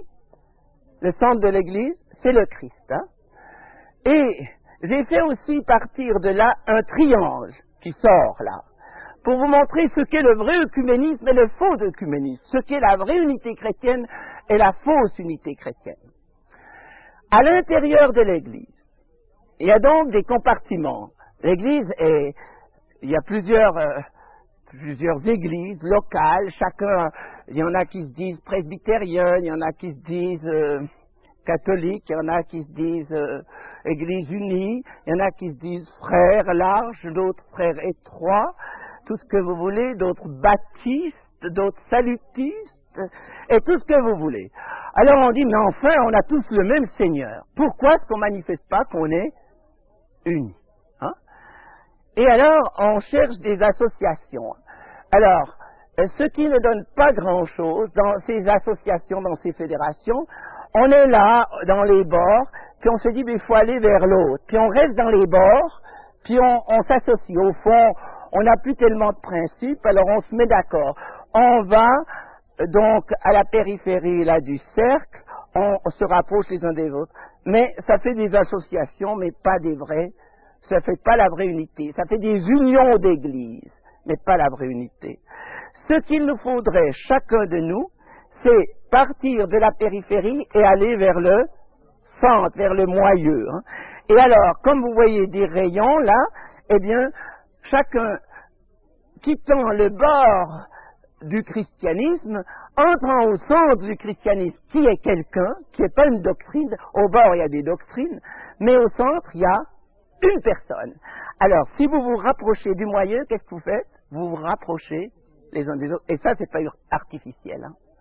Le centre de l'Église, c'est le Christ. Hein? Et j'ai fait aussi partir de là un triangle qui sort là, pour vous montrer ce qu'est le vrai œcuménisme et le faux œcuménisme, ce qu'est la vraie unité chrétienne et la fausse unité chrétienne. À l'intérieur de l'Église, il y a donc des compartiments. L'Église est, il y a plusieurs, euh, plusieurs églises locales, chacun, il y en a qui se disent presbytériens, il y en a qui se disent euh, catholiques, il y en a qui se disent euh, Église unie, il y en a qui se disent frères larges, d'autres frères étroits, tout ce que vous voulez, d'autres baptistes, d'autres salutistes, et tout ce que vous voulez. Alors on dit, mais enfin, on a tous le même Seigneur. Pourquoi est-ce qu'on ne manifeste pas qu'on est unis? Hein? Et alors, on cherche des associations. Alors, ce qui ne donne pas grand-chose dans ces associations, dans ces fédérations, on est là, dans les bords, puis on se dit, mais il faut aller vers l'autre. Puis on reste dans les bords, puis on, on s'associe. Au fond, on n'a plus tellement de principes, alors on se met d'accord. On va donc à la périphérie là du cercle, on, on se rapproche les uns des autres. Mais ça fait des associations, mais pas des vraies. Ça fait pas la vraie unité. Ça fait des unions d'églises, mais pas la vraie unité. Ce qu'il nous faudrait, chacun de nous, c'est partir de la périphérie et aller vers le centre, vers le moyeu. Hein. Et alors, comme vous voyez des rayons là, eh bien, chacun quittant le bord du christianisme, entrant au centre du christianisme, qui est quelqu'un, qui n'est pas une doctrine. Au bord, il y a des doctrines, mais au centre, il y a une personne. Alors, si vous vous rapprochez du moyeu, qu'est-ce que vous faites? Vous vous rapprochez les uns des autres. Et ça, c'est pas artificiel. Hein.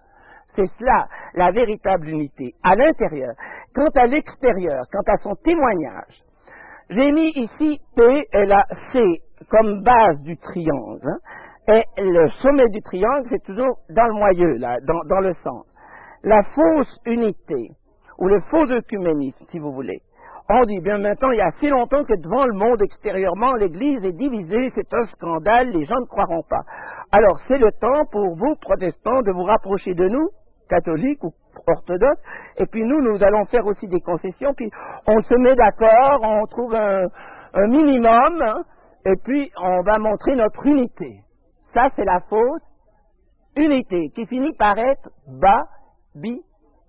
C'est cela, la véritable unité, à l'intérieur. Quant à l'extérieur, quant à son témoignage, j'ai mis ici P et la C comme base du triangle. Hein, et le sommet du triangle, c'est toujours dans le moyeu, là, dans, dans le centre. La fausse unité, ou le faux œcuménisme, si vous voulez. On dit bien maintenant, il y a si longtemps que devant le monde extérieurement, l'Église est divisée, c'est un scandale, les gens ne croiront pas. Alors c'est le temps pour vous, protestants, de vous rapprocher de nous, catholiques ou orthodoxes, et puis nous, nous allons faire aussi des concessions, puis on se met d'accord, on trouve un, un minimum, hein, et puis on va montrer notre unité. Ça, c'est la fausse unité, qui finit par être Babylone,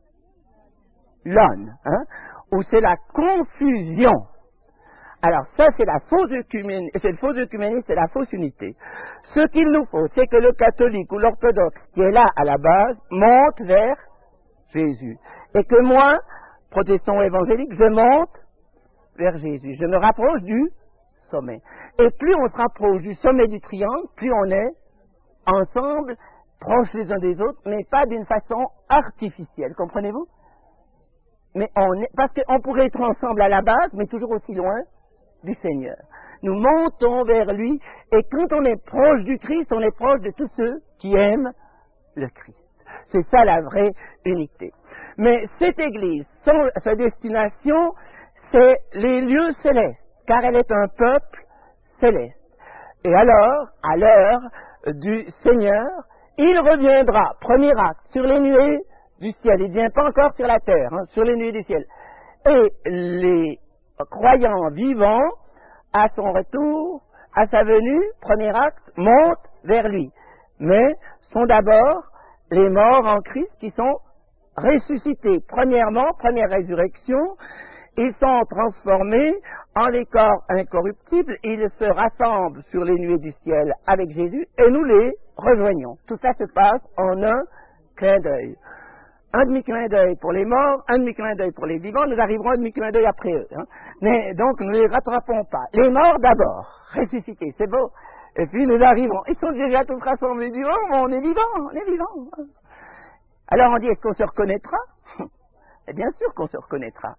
hein, où c'est la confusion. Alors ça, c'est la fausse œcuménisme, c'est le faux œcuménisme, c'est la fausse unité. Ce qu'il nous faut, c'est que le catholique ou l'orthodoxe, qui est là à la base, monte vers Jésus. Et que moi, protestant ou évangélique, je monte vers Jésus. Je me rapproche du sommet. Et plus on se rapproche du sommet du triangle, plus on est ensemble, proches les uns des autres, mais pas d'une façon artificielle. Comprenez-vous? Mais on est, parce qu'on pourrait être ensemble à la base, mais toujours aussi loin du Seigneur. Nous montons vers lui, et quand on est proche du Christ, on est proche de tous ceux qui aiment le Christ. C'est ça la vraie unité. Mais cette Église, son, sa destination, c'est les lieux célestes, car elle est un peuple céleste. Et alors, à l'heure du Seigneur, il reviendra, premier acte, sur les nuées du ciel. Il ne vient pas encore sur la terre, hein, sur les nuées du ciel. Et les croyants vivants, à son retour, à sa venue, premier acte, montent vers lui. Mais sont d'abord les morts en Christ qui sont ressuscités. Premièrement, première résurrection, ils sont transformés en les corps incorruptibles, ils se rassemblent sur les nuées du ciel avec Jésus et nous les rejoignons. Tout ça se passe en un clin d'œil. Un demi-clin d'œil pour les morts, un demi-clin d'œil pour les vivants, nous arriverons un demi-clin d'œil après eux. Hein. Mais donc, nous ne les rattrapons pas. Les morts d'abord, ressuscités, c'est beau. Et puis nous arrivons, ils sont déjà tous rassemblés, ils disent, oh, on est vivants, on est vivants. Alors on dit, est-ce qu'on se reconnaîtra? Et bien sûr qu'on se reconnaîtra.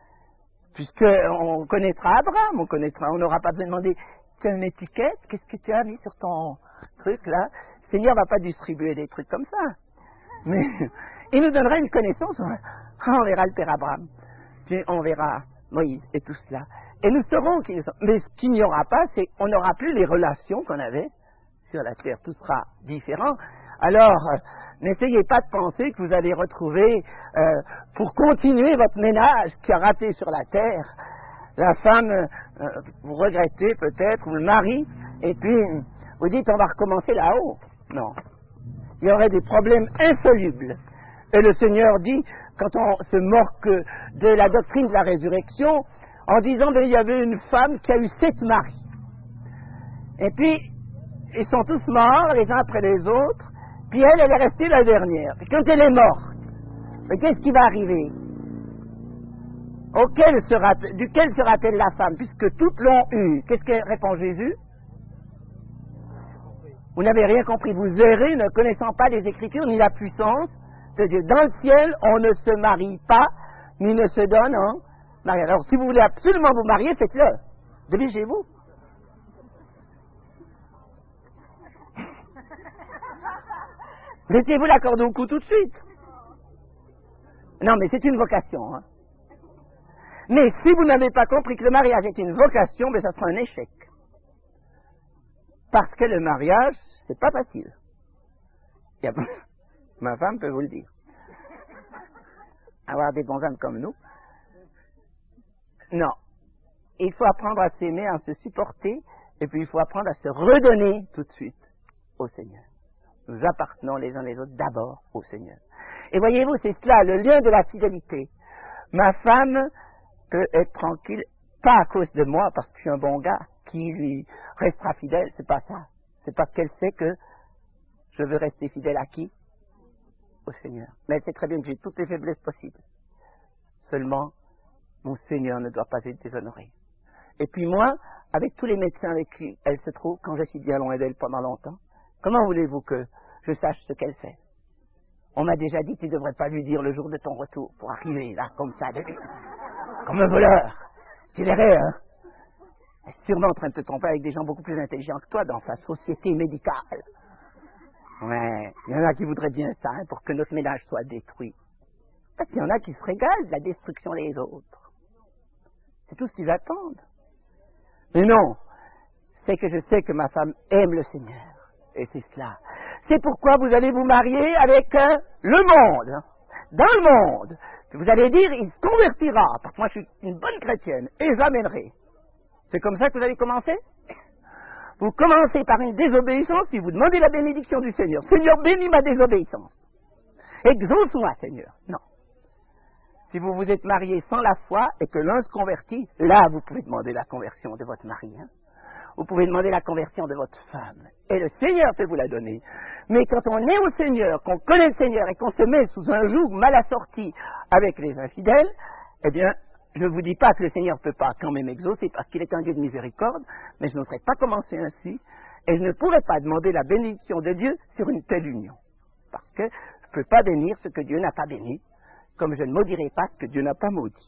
Puisqu'on connaîtra Abraham, on connaîtra, on n'aura pas besoin de demander, tu as une étiquette, qu'est-ce que tu as mis sur ton truc là? Le Seigneur ne va pas distribuer des trucs comme ça. Mais il nous donnera une connaissance, on verra le Père Abraham, puis on verra Moïse et tout cela. Et nous saurons qu'ils sont. Mais ce qu'il n'y aura pas, c'est qu'on n'aura plus les relations qu'on avait sur la terre. Tout sera différent. Alors, euh, n'essayez pas de penser que vous allez retrouver, euh, pour continuer votre ménage qui a raté sur la terre, la femme, euh, vous regrettez peut-être, ou le mari, et puis vous dites on va recommencer là-haut. Non. Il y aurait des problèmes insolubles. Et le Seigneur dit, quand on se moque de la doctrine de la résurrection, en disant qu'il y avait une femme qui a eu sept maris. Et puis, ils sont tous morts, les uns après les autres, puis elle, elle est restée la dernière. Et quand elle est morte, mais qu'est-ce qui va arriver? Auquel sera, duquel sera-t-elle la femme? Puisque toutes l'ont eue. Qu'est-ce que répond Jésus? Vous n'avez rien compris. Vous errez ne connaissant pas les Écritures ni la puissance de Dieu. Dans le ciel, on ne se marie pas, ni ne se donne en mariage. Alors, si vous voulez absolument vous marier, faites-le. Dépêchez-vous. Laissez-vous la corde au cou tout de suite. Non, mais c'est une vocation. Hein. Mais si vous n'avez pas compris que le mariage est une vocation, ben ça sera un échec. Parce que le mariage, c'est pas facile. Il y a... Ma femme peut vous le dire. Avoir des bons hommes comme nous. Non. Il faut apprendre à s'aimer, à se supporter, et puis il faut apprendre à se redonner tout de suite au Seigneur. Nous appartenons les uns les autres d'abord au Seigneur. Et voyez-vous, c'est cela, le lien de la fidélité. Ma femme peut être tranquille, pas à cause de moi, parce que je suis un bon gars, qui lui restera fidèle, c'est pas ça. C'est parce qu'elle sait que je veux rester fidèle à qui? Au Seigneur. Mais elle sait très bien que j'ai toutes les faiblesses possibles. Seulement, mon Seigneur ne doit pas être déshonoré. Et puis moi, avec tous les médecins avec qui elle se trouve, quand je suis bien loin d'elle pendant longtemps, comment voulez-vous que je sache ce qu'elle fait? On m'a déjà dit que tu ne devrais pas lui dire le jour de ton retour pour arriver là, comme ça, de... comme un voleur. Tu verrais, hein? Elle est sûrement en train de te tromper avec des gens beaucoup plus intelligents que toi dans sa société médicale. Ouais, il y en a qui voudraient bien ça, hein, pour que notre ménage soit détruit. Parce qu'il y en a qui se régalent de la destruction des autres. C'est tout ce qu'ils attendent. Mais non, c'est que je sais que ma femme aime le Seigneur. Et c'est cela. C'est pourquoi vous allez vous marier avec euh, le monde. Dans le monde. Vous allez dire, il se convertira. Parce que moi, je suis une bonne chrétienne. Et j'amènerai. C'est comme ça que vous allez commencer? Vous commencez par une désobéissance, puis vous demandez la bénédiction du Seigneur. Seigneur, bénis ma désobéissance. Exauce-moi, Seigneur. Non. Si vous vous êtes marié sans la foi et que l'un se convertit, là, vous pouvez demander la conversion de votre mari. Hein? Vous pouvez demander la conversion de votre femme. Et le Seigneur peut vous la donner. Mais quand on est au Seigneur, qu'on connaît le Seigneur et qu'on se met sous un joug mal assorti avec les infidèles, eh bien, je ne vous dis pas que le Seigneur ne peut pas quand même exaucer parce qu'il est un Dieu de miséricorde, mais je n'oserais pas commencer ainsi et je ne pourrais pas demander la bénédiction de Dieu sur une telle union. Parce que je ne peux pas bénir ce que Dieu n'a pas béni, comme je ne maudirai pas ce que Dieu n'a pas maudit.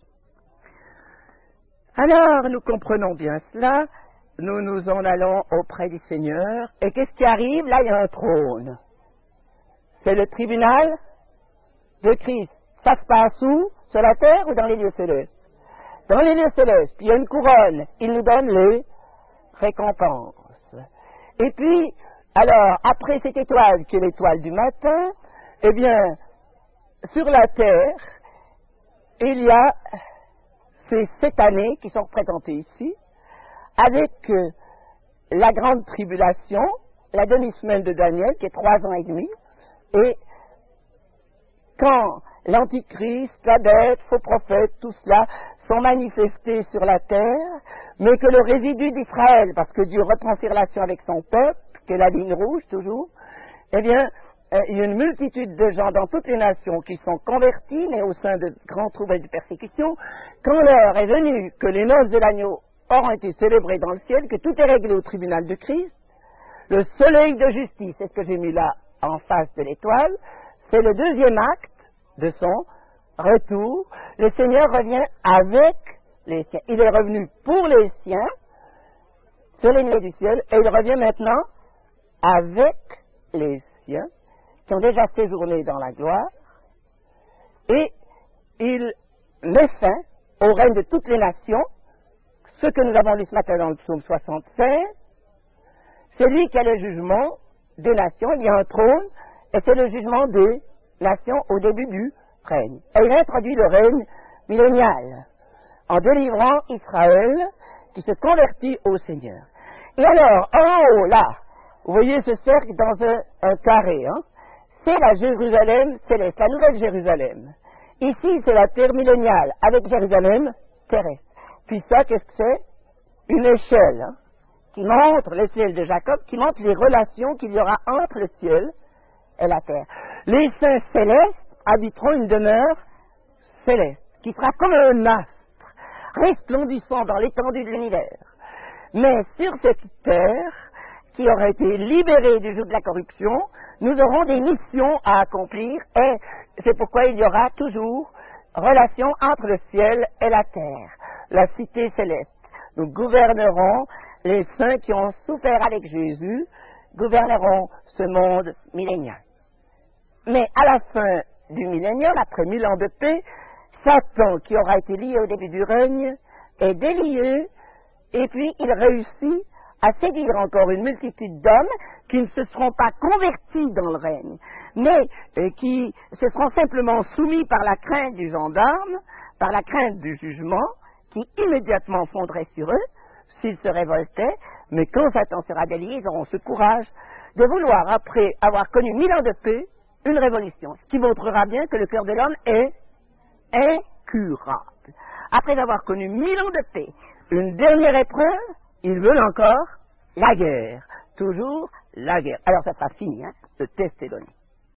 Alors, nous comprenons bien cela, nous nous en allons auprès du Seigneur, et qu'est-ce qui arrive? Là, il y a un trône. C'est le tribunal de Christ. Ça se passe où? Sur la terre ou dans les lieux célestes? Dans les lieux célestes, il y a une couronne, il nous donne les récompenses. Et puis, alors, après cette étoile qui est l'étoile du matin, eh bien, sur la terre, il y a ces sept années qui sont représentées ici, avec euh, la grande tribulation, la demi-semaine de Daniel, qui est trois ans et demi, et quand l'Antichrist, la bête, faux prophètes, tout cela sont manifestés sur la terre, mais que le résidu d'Israël, parce que Dieu reprend ses relations avec son peuple, qui est la ligne rouge toujours, eh bien, euh, il y a une multitude de gens dans toutes les nations qui sont convertis, mais au sein de grands troubles et de persécutions, quand l'heure est venue que les noces de l'agneau auront été célébrées dans le ciel, que tout est réglé au tribunal de Christ, le soleil de justice, c'est ce que j'ai mis là en face de l'étoile, c'est le deuxième acte de son retour. Le Seigneur revient avec les siens. Il est revenu pour les siens, sur les nuées du ciel, et il revient maintenant avec les siens, qui ont déjà séjourné dans la gloire, et il met fin au règne de toutes les nations. Ce que nous avons lu ce matin dans le psaume soixante-seize, c'est lui qui a le jugement des nations. Il y a un trône, et c'est le jugement des nations au début du règne. Et il introduit le règne millénial, en délivrant Israël, qui se convertit au Seigneur. Et alors, en haut, là, vous voyez ce cercle dans un, un carré, hein, c'est la Jérusalem céleste, la nouvelle Jérusalem. Ici, c'est la terre milléniale, avec Jérusalem terrestre. Puis ça, qu'est-ce que c'est? Une échelle, hein, qui montre le ciel de Jacob, qui montre les relations qu'il y aura entre le ciel et la terre. Les saints célestes habiteront une demeure céleste, qui sera comme un astre, resplendissant dans l'étendue de l'univers. Mais sur cette terre, qui aura été libérée du joug de la corruption, nous aurons des missions à accomplir, et c'est pourquoi il y aura toujours relation entre le ciel et la terre, la cité céleste. Nous gouvernerons, les saints qui ont souffert avec Jésus, gouverneront ce monde millénial. Mais à la fin du millénium, après mille ans de paix, Satan, qui aura été lié au début du règne, est délié, et puis il réussit à séduire encore une multitude d'hommes qui ne se seront pas convertis dans le règne, mais euh, qui se seront simplement soumis par la crainte du gendarme, par la crainte du jugement, qui immédiatement fonderait sur eux s'ils se révoltaient, mais quand Satan sera délié, ils auront ce courage de vouloir, après avoir connu mille ans de paix, une révolution, ce qui montrera bien que le cœur de l'homme est incurable. Après avoir connu mille ans de paix, une dernière épreuve, ils veulent encore la guerre, toujours la guerre. Alors ça sera fini, hein, le test est donné.